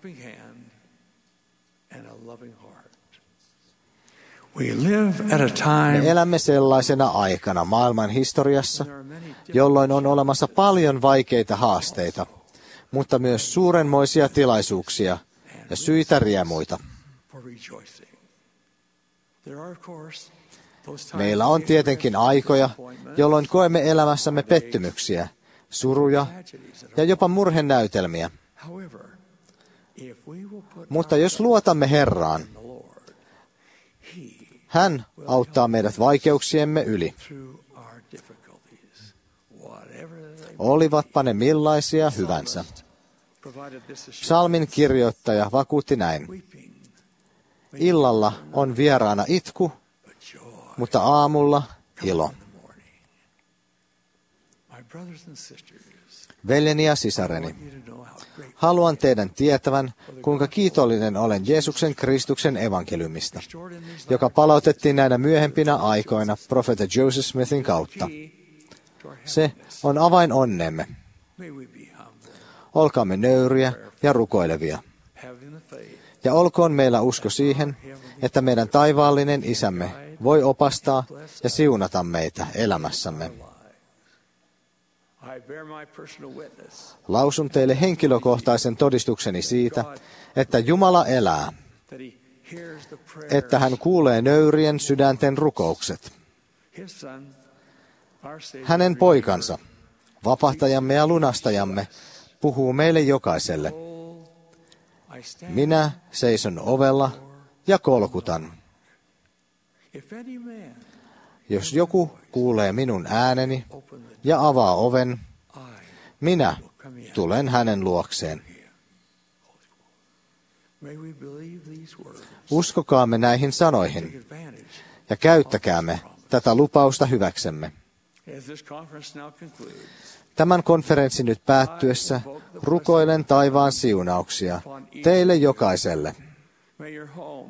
Me elämme sellaisena aikana maailman historiassa, jolloin on olemassa paljon vaikeita haasteita, mutta myös suurenmoisia tilaisuuksia ja syitä riemuita. Meillä on tietenkin aikoja, jolloin koemme elämässämme pettymyksiä, suruja ja jopa murhenäytelmiä. Mutta jos luotamme Herraan, hän auttaa meidät vaikeuksiemme yli. Olivatpa ne millaisia hyvänsä. Psalmin kirjoittaja vakuutti näin. Illalla on vieraana itku, mutta aamulla ilo. Veljeni ja sisareni, haluan teidän tietävän, kuinka kiitollinen olen Jeesuksen Kristuksen evankeliumista, joka palautettiin näinä myöhempinä aikoina profeetta Joseph Smithin kautta. Se on avain onneemme. Olkaamme nöyriä ja rukoilevia. Ja olkoon meillä usko siihen, että meidän taivaallinen Isämme voi opastaa ja siunata meitä elämässämme. Lausun teille henkilökohtaisen todistukseni siitä, että Jumala elää, että hän kuulee nöyrien sydänten rukoukset. Hänen poikansa, vapahtajamme ja lunastajamme, puhuu meille jokaiselle. Minä seison ovella ja kolkutan. Jos joku kuulee minun ääneni ja avaa oven, minä tulen hänen luokseen. Uskokaamme näihin sanoihin ja käyttäkäämme tätä lupausta hyväksemme. Tämän konferenssin nyt päättyessä rukoilen taivaan siunauksia teille jokaiselle.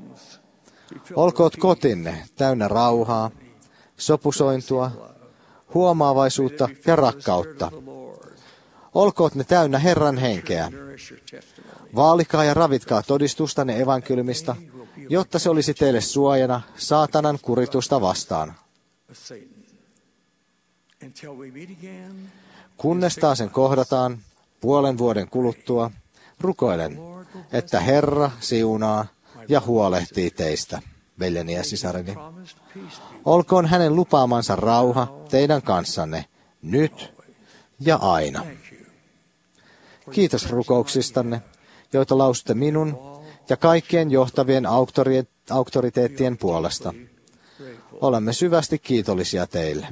Olkoot kotinne täynnä rauhaa, sopusointua, huomaavaisuutta ja rakkautta. Olkoot ne täynnä Herran henkeä. Vaalikaa ja ravitkaa todistustanne evankeliumista, jotta se olisi teille suojana saatanan kuritusta vastaan. Kunnes taas sen kohdataan 5 vuoden kuluttua, rukoilen, että Herra siunaa ja huolehtii teistä, veljeni ja sisareni. Olkoon hänen lupaamansa rauha teidän kanssanne nyt ja aina. Kiitos rukouksistanne, joita lausutte minun ja kaikkien johtavien auktoriteettien puolesta. Olemme syvästi kiitollisia teille.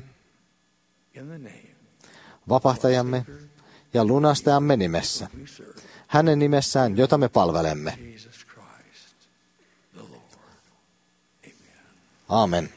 Vapahtajamme ja lunastajamme nimessä, hänen nimessään, jota me palvelemme. Amen.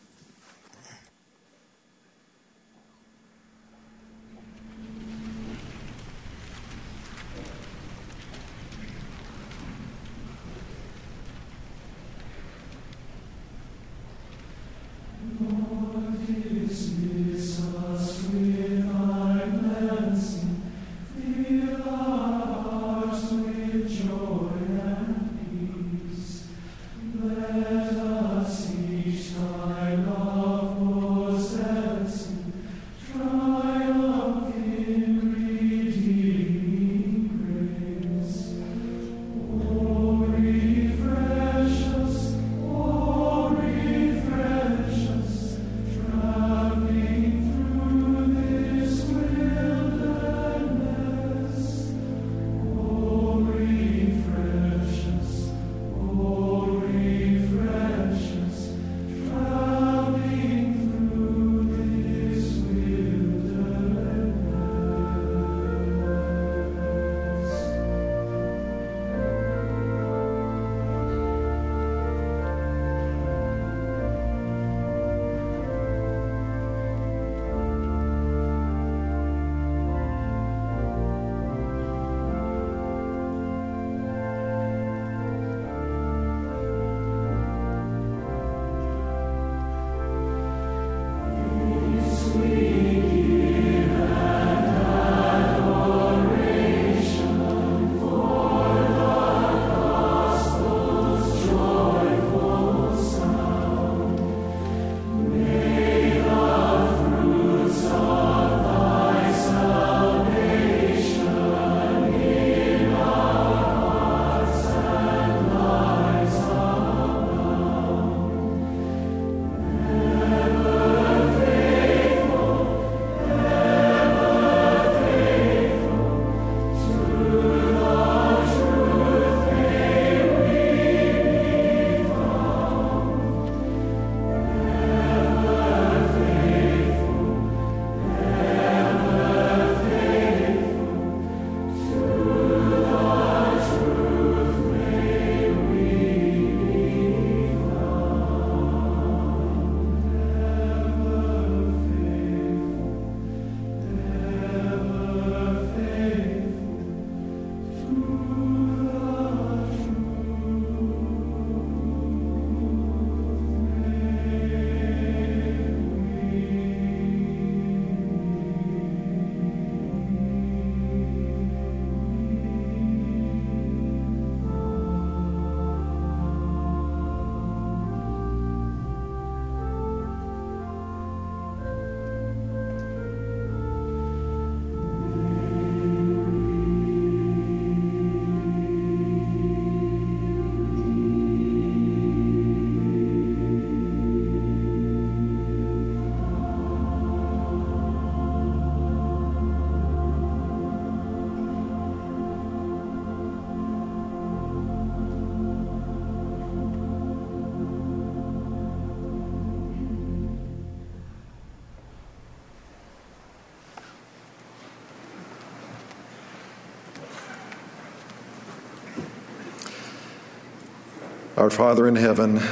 Our Father in heaven,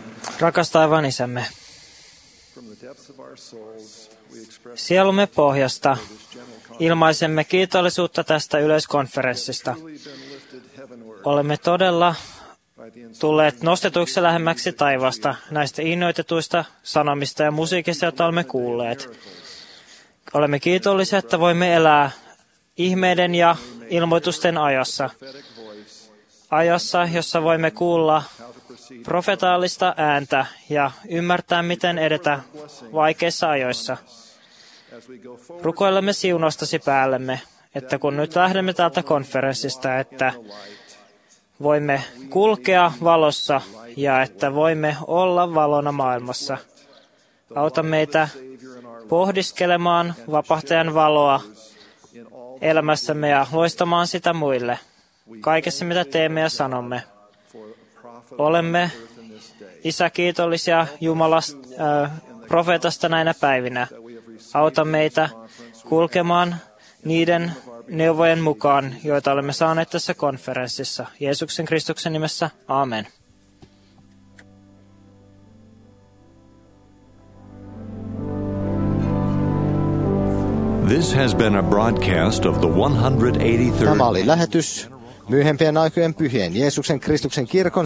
rakas taivaan Isämme, sielumme pohjasta ilmaisemme kiitollisuutta tästä yleiskonferenssista. Olemme todella tulleet nostetuiksi lähemmäksi taivasta näistä innoitetuista sanomista ja musiikista, joita olemme kuulleet. Olemme kiitollisia, että voimme elää ihmeiden ja ilmoitusten ajassa. Ajassa, jossa voimme kuulla profetaalista ääntä ja ymmärtää, miten edetä vaikeissa ajoissa. Rukoilemme siunostasi päällemme, että kun nyt lähdemme täältä konferenssista, että voimme kulkea valossa ja että voimme olla valona maailmassa. Auta meitä pohdiskelemaan vapahtajan valoa elämässämme ja loistamaan sitä muille. Kaikessa, mitä teemme ja sanomme. Olemme, Isä, kiitollisia Jumalasta, profeetasta näinä päivinä. Auta meitä kulkemaan niiden neuvojen mukaan, joita olemme saaneet tässä konferenssissa. Jeesuksen Kristuksen nimessä, amen. This has been a broadcast of the 183rd. Tämä oli lähetys myöhempien aikojen pyhien Jeesuksen Kristuksen kirkon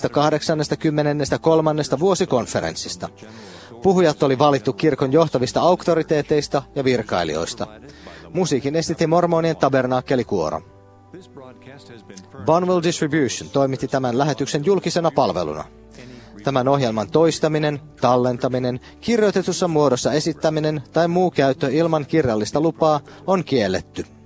183. vuosikonferenssista. Puhujat oli valittu kirkon johtavista auktoriteeteista ja virkailijoista. Musiikin esitti mormonien tabernaakelikuoro. Bonwell Distribution toimitti tämän lähetyksen julkisena palveluna. Tämän ohjelman toistaminen, tallentaminen, kirjoitetussa muodossa esittäminen tai muu käyttö ilman kirjallista lupaa on kielletty.